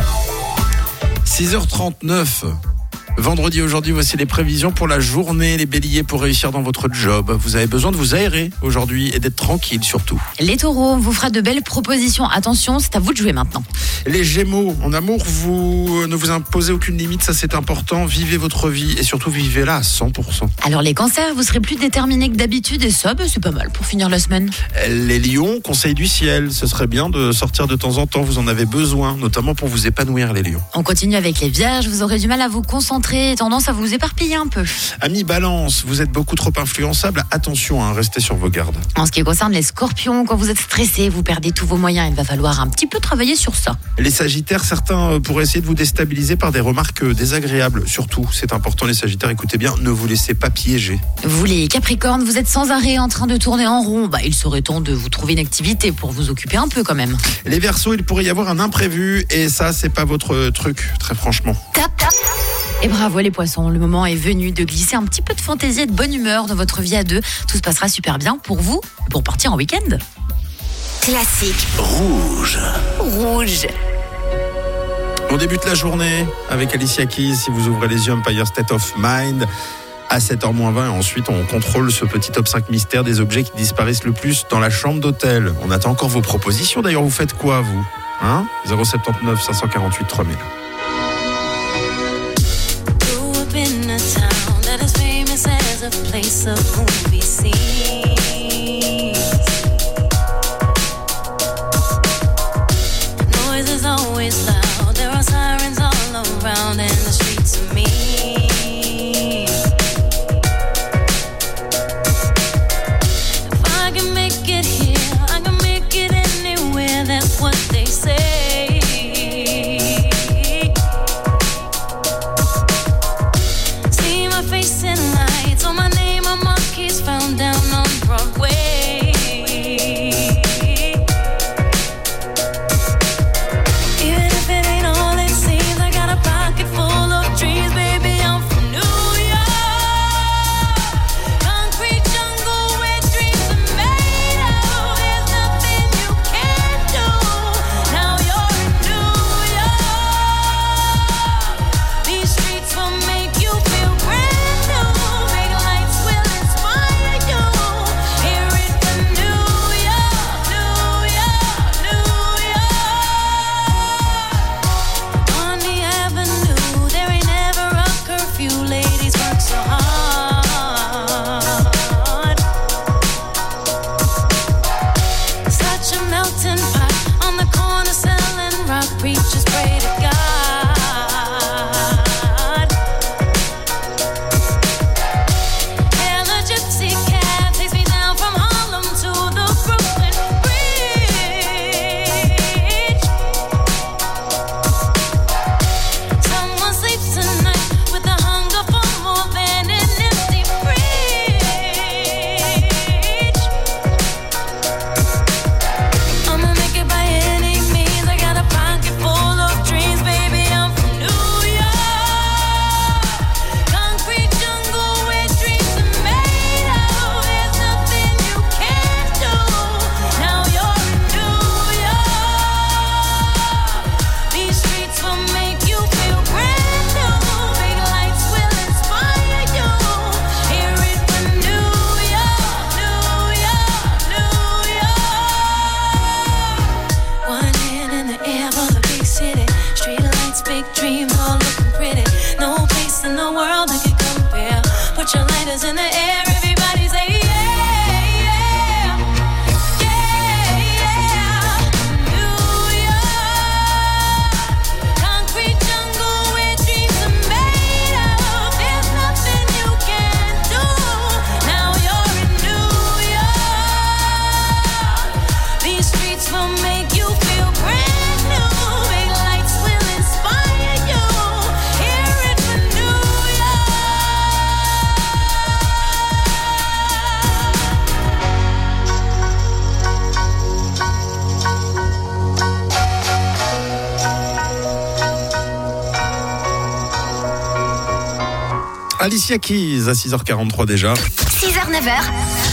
six heures trente-neuf. Vendredi aujourd'hui, voici les prévisions pour la journée. Les béliers, pour réussir dans votre job, vous avez besoin de vous aérer aujourd'hui et d'être tranquille surtout. Les taureaux, on vous fera de belles propositions. Attention, c'est à vous de jouer maintenant. Les gémeaux, en amour, vous ne vous imposez aucune limite, ça c'est important. Vivez votre vie et surtout vivez-la à cent pour cent. Alors les cancers, vous serez plus déterminés que d'habitude et ça, bah, c'est pas mal pour finir la semaine. Les lions, conseil du ciel, ce serait bien de sortir de temps en temps, vous en avez besoin, notamment pour vous épanouir les lions. On continue avec les vierges, vous aurez du mal à vous concentrer, tendance à vous éparpiller un peu. Amis balance, vous êtes beaucoup trop influençable, attention, hein, restez sur vos gardes. En ce qui concerne les scorpions, quand vous êtes stressé, vous perdez tous vos moyens, il va falloir un petit peu travailler sur ça. Les sagittaires, certains pourraient essayer de vous déstabiliser par des remarques désagréables, surtout, c'est important les sagittaires, écoutez bien, ne vous laissez pas piéger. Vous les capricornes, vous êtes sans arrêt en train de tourner en rond, bah, il serait temps de vous trouver une activité pour vous occuper un peu quand même. Les verseaux, il pourrait y avoir un imprévu et ça, c'est pas votre truc, très franchement. Tap, tap. Et bravo les poissons, le moment est venu de glisser un petit peu de fantaisie et de bonne humeur dans votre vie à deux. Tout se passera super bien pour vous, pour partir en week-end. Classique. Rouge. Rouge. On débute la journée avec Alicia Keys, si vous ouvrez les yeux, Empire State of Mind. À sept heures moins vingt, et ensuite on contrôle ce petit top cinq mystère des objets qui disparaissent le plus dans la chambre d'hôtel. On attend encore vos propositions, d'ailleurs vous faites quoi vous hein zéro sept neuf cinq cent quarante-huit trois mille. In a town that is famous as a place of movie scenes. Noise is always loud, there are sirens all around and the streets are mean. If I can make it here, I can make it anywhere, that's what they say. Facing lights on my name, on monkeys. Alicia Keys à six heures quarante-trois déjà. six heures neuf heures.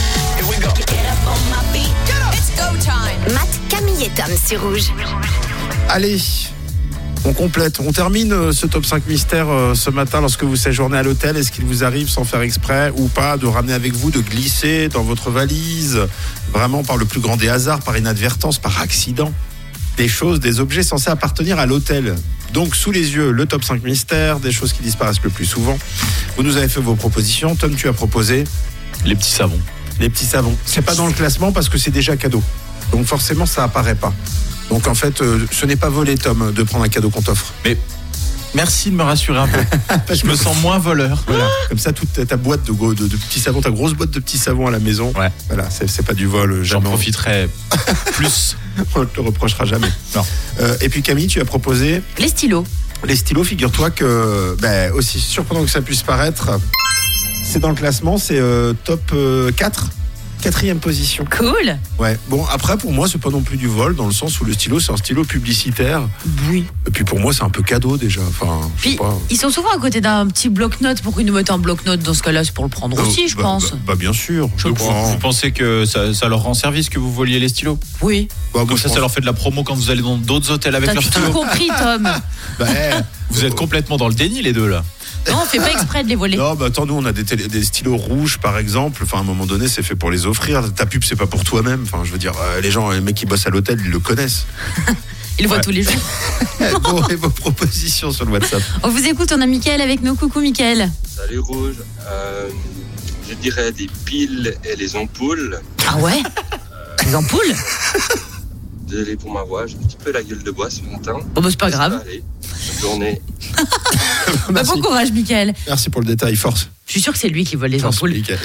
Matt, Camille et Tom sur Rouge. Allez, on complète. On termine euh, ce top cinq mystère euh, ce matin lorsque vous séjournez à l'hôtel. Est-ce qu'il vous arrive, sans faire exprès ou pas, de ramener avec vous, de glisser dans votre valise, vraiment par le plus grand des hasards, par inadvertance, par accident, des choses, des objets censés appartenir à l'hôtel? Donc, sous les yeux, le top cinq mystères, des choses qui disparaissent le plus souvent. Vous nous avez fait vos propositions. Tom, tu as proposé les petits savons. Les petits savons. C'est pas dans le classement parce que c'est déjà cadeau. Donc forcément, ça apparaît pas. Donc en fait, euh, ce n'est pas volé, Tom, de prendre un cadeau qu'on t'offre. Mais merci de me rassurer un peu. Je me sens moins voleur. Voilà. Comme ça, toute ta, ta boîte de, de, de petits savons, ta grosse boîte de petits savons à la maison. Ouais. Voilà, c'est, c'est pas du vol. J'en profiterai plus. On ne te le reprochera jamais. Non. Euh, et puis Camille, tu as proposé Les stylos. Les stylos, figure-toi que, ben, aussi surprenant que ça puisse paraître, c'est dans le classement, c'est euh, top euh, quatre. Quatrième position. Cool. Ouais. Bon, après, pour moi, c'est pas non plus du vol, dans le sens où le stylo, c'est un stylo publicitaire. Oui. Et puis pour moi, c'est un peu cadeau déjà. Enfin, je sais Puis, pas. ils sont souvent à côté d'un petit bloc-notes. Pourquoi ils nous mettent un bloc-notes dans ce cas-là? C'est pour le prendre Euh, aussi, je bah, pense. Bah, bah, bien sûr. Je Donc, crois. vous, vous pensez que ça, ça leur rend service que vous voliez les stylos? Oui. Bah, moi, Comme je ça, pense- ça leur fait de la promo quand vous allez dans d'autres hôtels avec T'as leurs tout stylos. compris, Tom. Bah, eh, Vous êtes complètement dans le déni, les deux, là. Non, on fait pas exprès de les voler. Non, bah attends, nous on a des, télé- des stylos rouges par exemple. Enfin, à un moment donné, c'est fait pour les offrir. Ta pub, c'est pas pour toi-même. Enfin, je veux dire, euh, les gens, les mecs qui bossent à l'hôtel, ils le connaissent. Ils le voient Ouais. tous les jours. Bon, et vos propositions sur le WhatsApp. On vous écoute, on a Mickaël avec nous. Coucou, Mickaël. Salut Rouge, euh, je dirais des piles et les ampoules. Ah ouais Les ampoules? Désolé pour ma voix, j'ai un petit peu la gueule de bois ce matin. Bon, bah, c'est pas grave. Allez, bonne journée. Bah, bon courage, Mickaël. Merci pour le détail, force. Je suis sûr que c'est lui qui vole les Force, ampoules. Mickaël.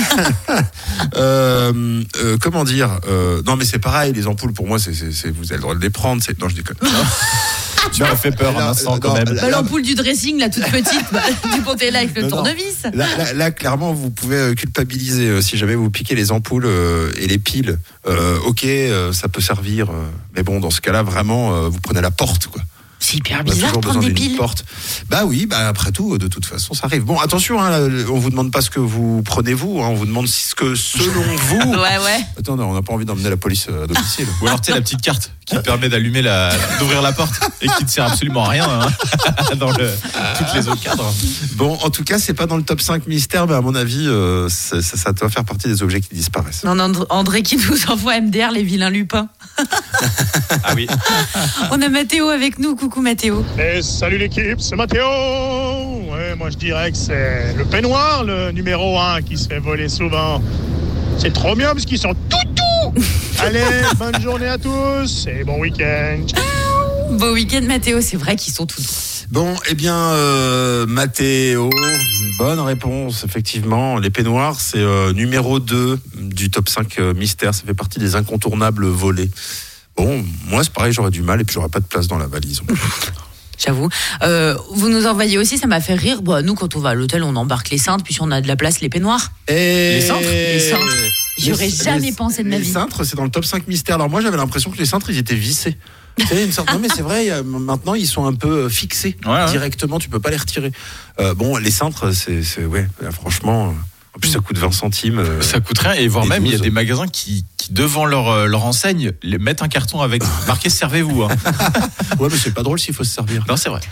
euh, euh, comment dire euh, Non, mais c'est pareil, les ampoules pour moi, c'est, c'est, c'est- vous avez le droit de les prendre. C'est... Non, je déconne. Tu m'as fait peur un instant quand même. Bah, l'ampoule du dressing, la toute petite, bah, du compter là avec le Non, non. tournevis. Là, là, là, clairement, vous pouvez euh, culpabiliser euh, si jamais vous piquez les ampoules euh, et les piles. Euh, ok, euh, ça peut servir, euh, mais bon, dans ce cas-là, vraiment, euh, vous prenez la porte, quoi. C'est hyper On a bizarre de toujours prendre besoin des d'une piles. porte. Bah oui, bah après tout, de toute façon, ça arrive. Bon, attention, hein, là, on vous demande pas ce que vous prenez vous, hein, on vous demande ce que, selon vous. Ouais, ouais. Attends, non, on n'a pas envie d'emmener la police à domicile. Ou alors, tu sais, la petite carte qui permet d'allumer la, d'ouvrir la porte et qui ne sert absolument à rien hein, dans le, toutes les autres cadres. Bon, en tout cas, c'est pas dans le top cinq mystères, mais à mon avis, euh, ça, ça, ça doit faire partie des objets qui disparaissent. Non, non, André qui nous envoie M D R, les vilains lupins. Ah oui. On a Mathéo avec nous. Coucou, Mathéo. Et salut l'équipe, c'est Mathéo. Ouais, moi je dirais que c'est le peignoir, le numéro un qui se fait voler souvent. C'est trop bien parce qu'ils sont tout tout. Allez, bonne journée à tous et bon week-end. Beau week-end, Mathéo. C'est vrai qu'ils sont tous. Bon, eh bien, euh, Mathéo, bonne réponse, effectivement. Les peignoirs, c'est euh, numéro deux du top cinq euh, mystères. Ça fait partie des incontournables volés. Bon, moi, c'est pareil, j'aurais du mal et puis j'aurais pas de place dans la valise. J'avoue. Euh, vous nous envoyez aussi, ça m'a fait rire. Bon, nous, quand on va à l'hôtel, on embarque les cintres, puis si on a de la place, les peignoirs. Et Les cintres Les cintres. J'aurais Les- jamais les- pensé de ma Les vie. cintres, c'est dans le top cinq mystères. Alors moi, j'avais l'impression que les cintres, ils étaient vissés. Tu sais, une sorte... Non mais c'est vrai, euh, maintenant ils sont un peu euh, fixés Ouais, ouais. directement, tu peux pas les retirer. Euh, bon, les cintres, c'est, c'est ouais, là, franchement, euh, en plus ça coûte vingt centimes. euh, Ça coûte rien et voire Et même il y a douze. des magasins qui, qui devant leur, euh, leur enseigne les mettent un carton avec marqué servez-vous. Hein. Ouais, mais c'est pas drôle s'il faut se servir. Non, c'est vrai.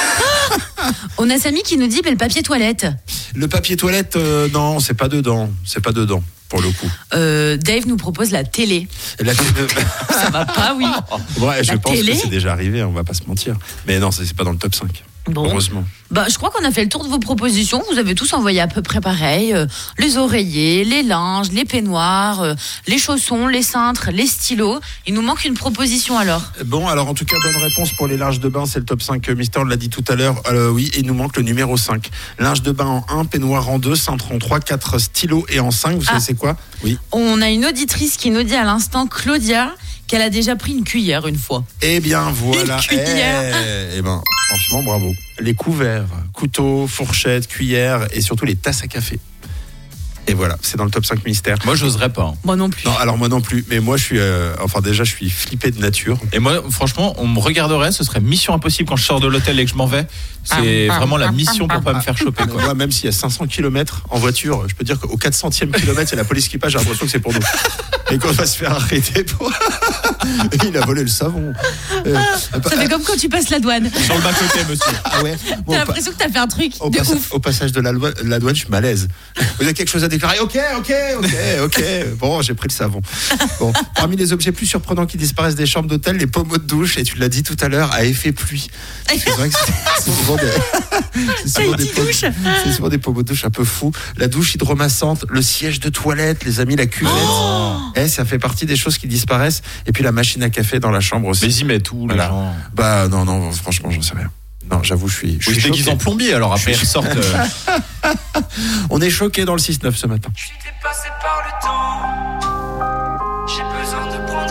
On a Samy qui nous dit, mais le papier toilette. Le papier toilette, euh, non, c'est pas dedans, c'est pas dedans pour le coup. Euh, Dave nous propose la télé. Et la télé- Ça va pas, oui. Ouais, je La pense télé que c'est déjà arrivé, on va pas se mentir. Mais non, c'est c'est pas dans le top cinq. Bon. Heureusement. Bah, je crois qu'on a fait le tour de vos propositions. Vous avez tous envoyé à peu près pareil. Euh, les oreillers, les linges, les peignoirs, euh, les chaussons, les cintres, les stylos. Il nous manque une proposition alors. Bon, alors en tout cas, bonne réponse pour les linges de bain, c'est le top cinq mystère, on l'a dit tout à l'heure. Euh, oui, et il nous manque le numéro cinq. Linge de bain en un, peignoir en deux, cintre en trois, quatre, stylos et en cinq. Vous savez Ah. c'est quoi? Oui. On a une auditrice qui nous dit à l'instant, Claudia, qu'elle a déjà pris une cuillère une fois. Eh bien voilà. Une cuillère. Eh, eh ben, franchement, bravo. Les couverts, couteaux, fourchettes, cuillères et surtout les tasses à café. Et voilà, c'est dans le top cinq mystères. Moi, j'oserais pas. Hein. Moi non plus. Non, alors moi non plus. Mais moi, je suis, euh, enfin déjà, je suis flippé de nature. Et moi, franchement, on me regarderait, ce serait mission impossible quand je sors de l'hôtel et que je m'en vais. C'est vraiment la mission pour pas me faire choper. Quoi. Moi, même s'il y a cinq cents kilomètres en voiture, je peux dire qu'au quatre centième kilomètre, c'est la police qui passe. J'ai l'impression que c'est pour nous. Et qu'on va se faire arrêter pour. Il a volé le savon. Euh, Ça fait comme quand tu passes la douane. Sur le bas-côté, monsieur. Ah ouais. Bon, T'as l'impression que t'as fait un truc au, de passa- ouf. au passage de la, loi- la douane, je suis malaise. Vous avez quelque chose à déclarer? Ok, ok, ok, ok. Bon, j'ai pris le savon. Bon, parmi les objets plus surprenants qui disparaissent des chambres d'hôtel, les pommeaux de douche, et tu l'as dit tout à l'heure, à effet pluie. C'est vrai que c'est, c'est souvent des, c'est souvent des, pommes, c'est souvent des pommeaux de douche un peu fous. La douche hydromassante, le siège de toilette, les amis, la cuvette. Oh eh, ça fait partie des choses qui disparaissent. Et puis la machine à café dans la chambre aussi. Mais ils y mettent tout, Voilà. les gens. Bah non, non, franchement, j'en sais rien. Non, j'avoue, je suis. Je Oui, suis je déguise choqué. en plombier, alors après ils ressortent. euh, On est choqué dans le six neuf ce matin. Je suis dépassé par le temps. J'ai besoin de prendre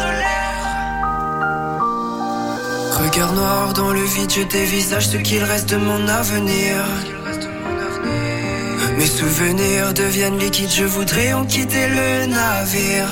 l'air. Regard noir dans le vide, je dévisage ce qu'il reste de mon avenir. Mes souvenirs deviennent liquides, je voudrais en quitter le navire.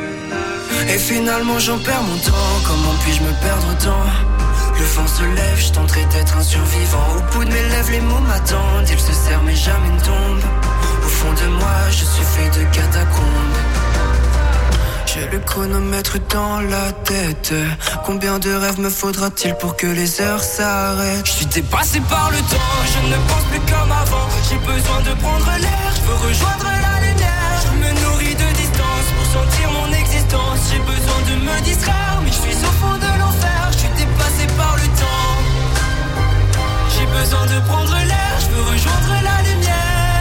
Et finalement j'en perds mon temps, comment puis-je me perdre autant? Le vent se lève, je tenterai d'être un survivant. Au bout de mes lèvres, les mots m'attendent. Ils se serrent mais jamais ne tombent. Au fond de moi, je suis fait de catacombes. J'ai le chronomètre dans la tête. Combien de rêves me faudra-t-il pour que les heures s'arrêtent? Je suis dépassé par le temps, je ne pense plus comme avant. J'ai besoin de prendre l'air, je veux rejoindre la lumière. Je me nourris de distance pour sentir mon existence. J'ai besoin de me distraire, mais je suis au fond de l'enfer. Je suis dépassé par le temps. J'ai besoin de prendre l'air, je veux rejoindre la lumière.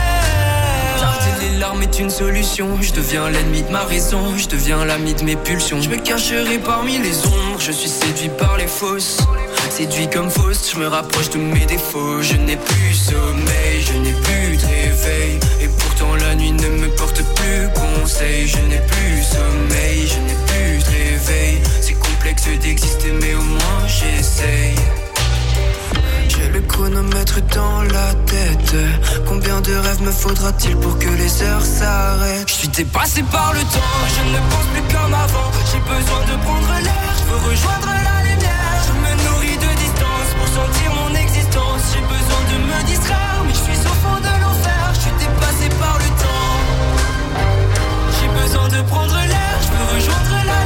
Tarder les larmes est une solution. Je deviens l'ennemi de ma raison, je deviens l'ami de mes pulsions. Je me cacherai parmi les ombres, je suis séduit par les fausses. Séduit comme fausse, je me rapproche de mes défauts. Je n'ai plus sommeil, je n'ai plus de réveil. Et pourtant la nuit ne me porte plus conseil. Je n'ai plus sommeil, je n'ai plus de réveil. C'est complexe d'exister mais au moins j'essaye. J'ai le chronomètre dans la tête. Combien de rêves me faudra-t-il pour que les heures s'arrêtent? Je suis dépassé par le temps, je ne pense plus comme avant. J'ai besoin de prendre l'air, je veux rejoindre la lumière. Je me nourris de distance pour sentir mon existence. J'ai besoin de me distraire, mais je suis au fond de l'enfer. Je suis dépassé par le temps. J'ai besoin de prendre l'air, je veux rejoindre la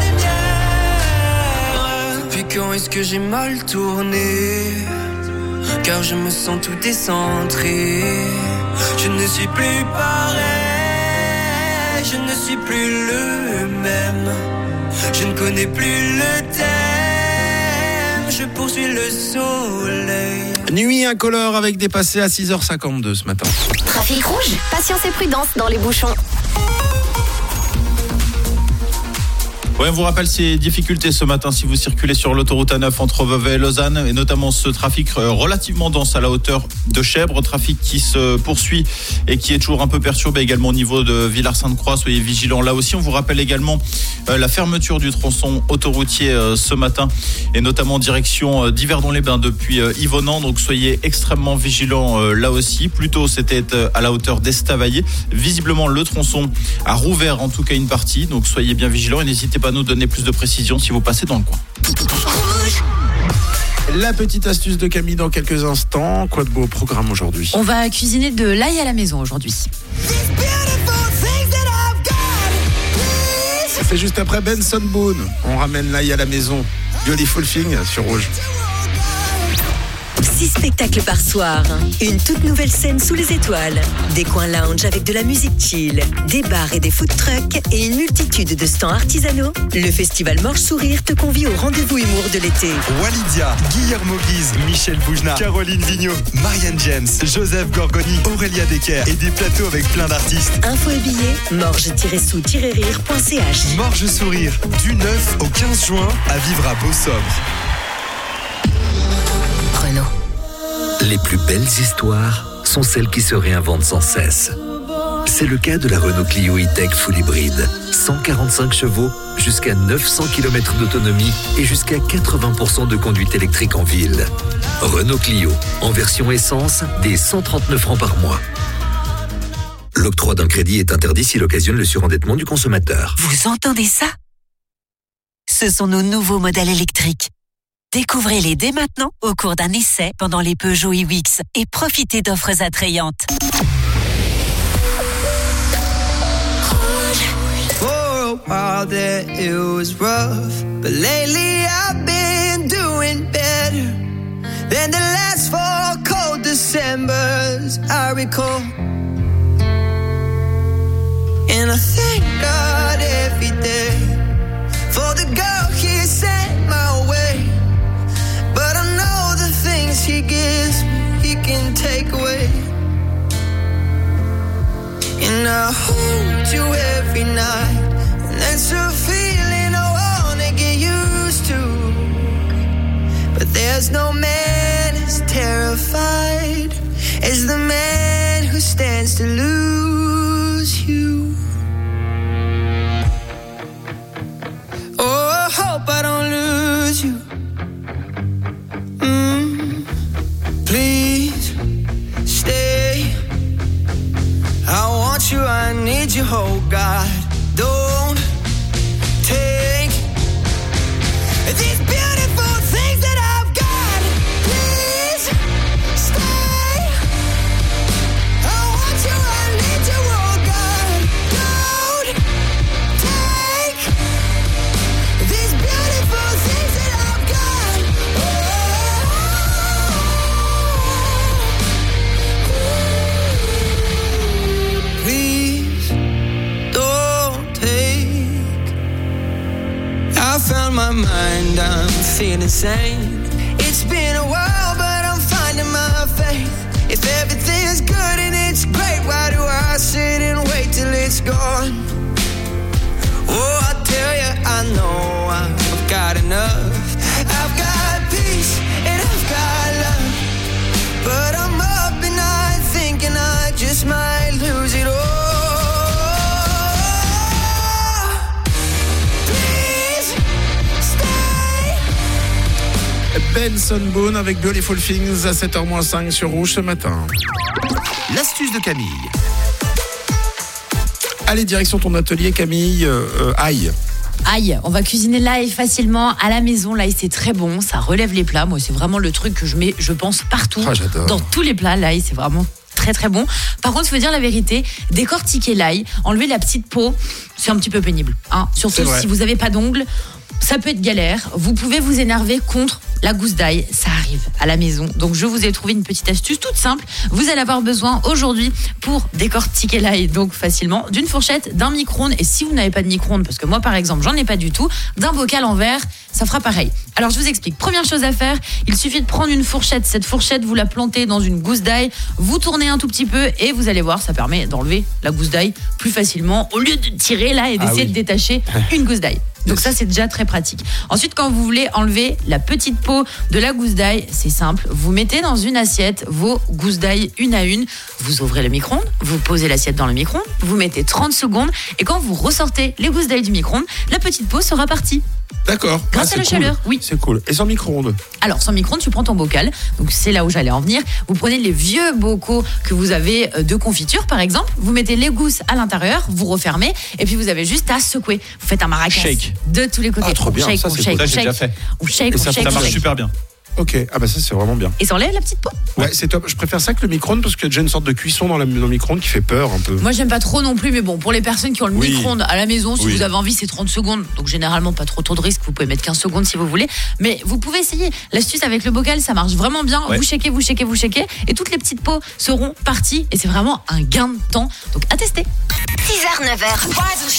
lumière. Depuis quand est-ce que j'ai mal tourné? Car je me sens tout décentré. Je ne suis plus pareil, je ne suis plus le même. Je ne connais plus le thème, je poursuis le soleil. Nuit incolore avec des passés à six heures cinquante-deux ce matin. Trafic rouge, patience et prudence dans les bouchons. Ouais, on vous rappelle ces difficultés ce matin si vous circulez sur l'autoroute A neuf entre Vevey et Lausanne, et notamment ce trafic relativement dense à la hauteur de Chèvres, trafic qui se poursuit et qui est toujours un peu perturbé également au niveau de Villars-Sainte-Croix. Soyez vigilants là aussi. On vous rappelle également euh, la fermeture du tronçon autoroutier euh, ce matin, et notamment en direction euh, d'Yverdon-les-Bains depuis euh, Yvonand. Donc soyez extrêmement vigilants euh, là aussi. Plus tôt c'était euh, à la hauteur d'Estavayer. Visiblement le tronçon a rouvert en tout cas une partie, donc soyez bien vigilants et n'hésitez pas à nous donner plus de précisions si vous passez dans le coin. La petite astuce de Camille dans quelques instants. Quoi de beau programme aujourd'hui? On va cuisiner de l'ail à la maison aujourd'hui. C'est juste après Benson Boone. On ramène l'ail à la maison. Beautiful Thing sur Rouge. Six spectacles par soir, une toute nouvelle scène sous les étoiles, des coins lounge avec de la musique chill, des bars et des food trucks et une multitude de stands artisanaux. Le festival Morge Sourire te convie au rendez-vous humour de l'été. Walidia, Guillermo Guise, Michel Boujna, Caroline Vigneault, Marianne James, Joseph Gorgoni, Aurélia Decker et des plateaux avec plein d'artistes. Infos et billets, morge-sous-rire point c h. Morge Sourire, du neuf au quinze juin, à vivre à Beau-Sobre. Renault. Les plus belles histoires sont celles qui se réinventent sans cesse. C'est le cas de la Renault Clio E-Tech Full Hybride. cent quarante-cinq chevaux, jusqu'à neuf cents kilomètres d'autonomie et jusqu'à quatre-vingts pour cent de conduite électrique en ville. Renault Clio, en version essence, dès cent trente-neuf francs par mois. L'octroi d'un crédit est interdit s'il occasionne le surendettement du consommateur. Vous entendez ça? Ce sont nos nouveaux modèles électriques. Découvrez-les dès maintenant au cours d'un essai pendant les Peugeot iWix et profitez d'offres attrayantes. For a while there it was rough, but lately I've been doing better than the last four cold Decembers I recall. And I thank God every day for the girl He sent my way. But I know the things He gives me, He can take away. And I hold you every night, and that's a feeling I wanna get used to. But there's no man as terrified as the man who stands to lose you. Oh, I hope I don't lose you. Mm, please stay. I want you, I need you, oh God. Don't take these beautiful things that I've got. Please stay. I want you, I need you, oh God. Don't take these beautiful things that I've got. Oh, please don't take. I found my mind, I'm feeling sane. It's been a while, but I'm finding my faith. If everything's good and it's great, why do I sit and wait till it's gone? Oh, I tell you, I know I've got enough. I've got peace and I've got love, but I'm up at night thinking I just might lose it all. Please stay. Benson Boone avec Beautiful Things à sept heures moins cinq sur Rouge ce matin. L'astuce de Camille. Allez, direction ton atelier, Camille. Euh, euh, aïe. Aïe, on va cuisiner l'ail facilement à la maison. L'ail, c'est très bon, ça relève les plats. Moi, c'est vraiment le truc que je mets, je pense, partout. Ah, j'adore. Dans tous les plats, l'ail, c'est vraiment très très bon. Par contre, il faut dire la vérité, décortiquer l'ail, enlever la petite peau, c'est un petit peu pénible. Hein. Surtout si vous n'avez pas d'ongles, ça peut être galère. Vous pouvez vous énerver contre la gousse d'ail, ça arrive à la maison. Donc je vous ai trouvé une petite astuce toute simple. Vous allez avoir besoin aujourd'hui pour décortiquer l'ail donc facilement d'une fourchette, d'un micro-ondes, et si vous n'avez pas de micro-ondes, parce que moi par exemple j'en ai pas du tout, d'un bocal en verre, ça fera pareil. Alors je vous explique. Première chose à faire, il suffit de prendre une fourchette. Cette fourchette, vous la plantez dans une gousse d'ail, vous tournez un tout petit peu et vous allez voir, ça permet d'enlever la gousse d'ail plus facilement au lieu de tirer là et d'essayer ah oui. de détacher une gousse d'ail. Donc ça, c'est déjà très pratique. Ensuite, quand vous voulez enlever la petite peau de la gousse d'ail, c'est simple. Vous mettez dans une assiette vos gousses d'ail une à une. Vous ouvrez le micro-ondes, vous posez l'assiette dans le micro-ondes, vous mettez trente secondes et quand vous ressortez les gousses d'ail du micro-ondes, la petite peau sera partie. D'accord. Grâce ah, à la cool. chaleur, oui. C'est cool. Et sans micro-ondes? Alors, sans micro-ondes, tu prends ton bocal. Donc, c'est là où j'allais en venir. Vous prenez les vieux bocaux que vous avez de confiture, par exemple. Vous mettez les gousses à l'intérieur, vous refermez, et puis vous avez juste à secouer. Vous faites un maracas Shake. de tous les côtés. Ah, trop on bien. shake, Ça, on c'est shake, cool. on Ça, j'ai déjà fait. On shake, Et on ça, shake, Ça on marche shake. super bien. Ok, ah bah ça c'est vraiment bien. Et ça enlève la petite peau. Ouais, c'est top. Je préfère ça que le micro-ondes parce qu'il y a déjà une sorte de cuisson dans, la, dans le micro-ondes qui fait peur un peu. Moi j'aime pas trop non plus, mais bon, pour les personnes qui ont le Oui. micro-ondes à la maison, si Oui. vous avez envie, c'est trente secondes. Donc généralement pas trop tôt de risque, vous pouvez mettre quinze secondes si vous voulez. Mais vous pouvez essayer. L'astuce avec le bocal, ça marche vraiment bien. Ouais. Vous shakez, vous shakez, vous shakez, et toutes les petites peaux seront parties. Et c'est vraiment un gain de temps. Donc à tester. six heures, neuf heures.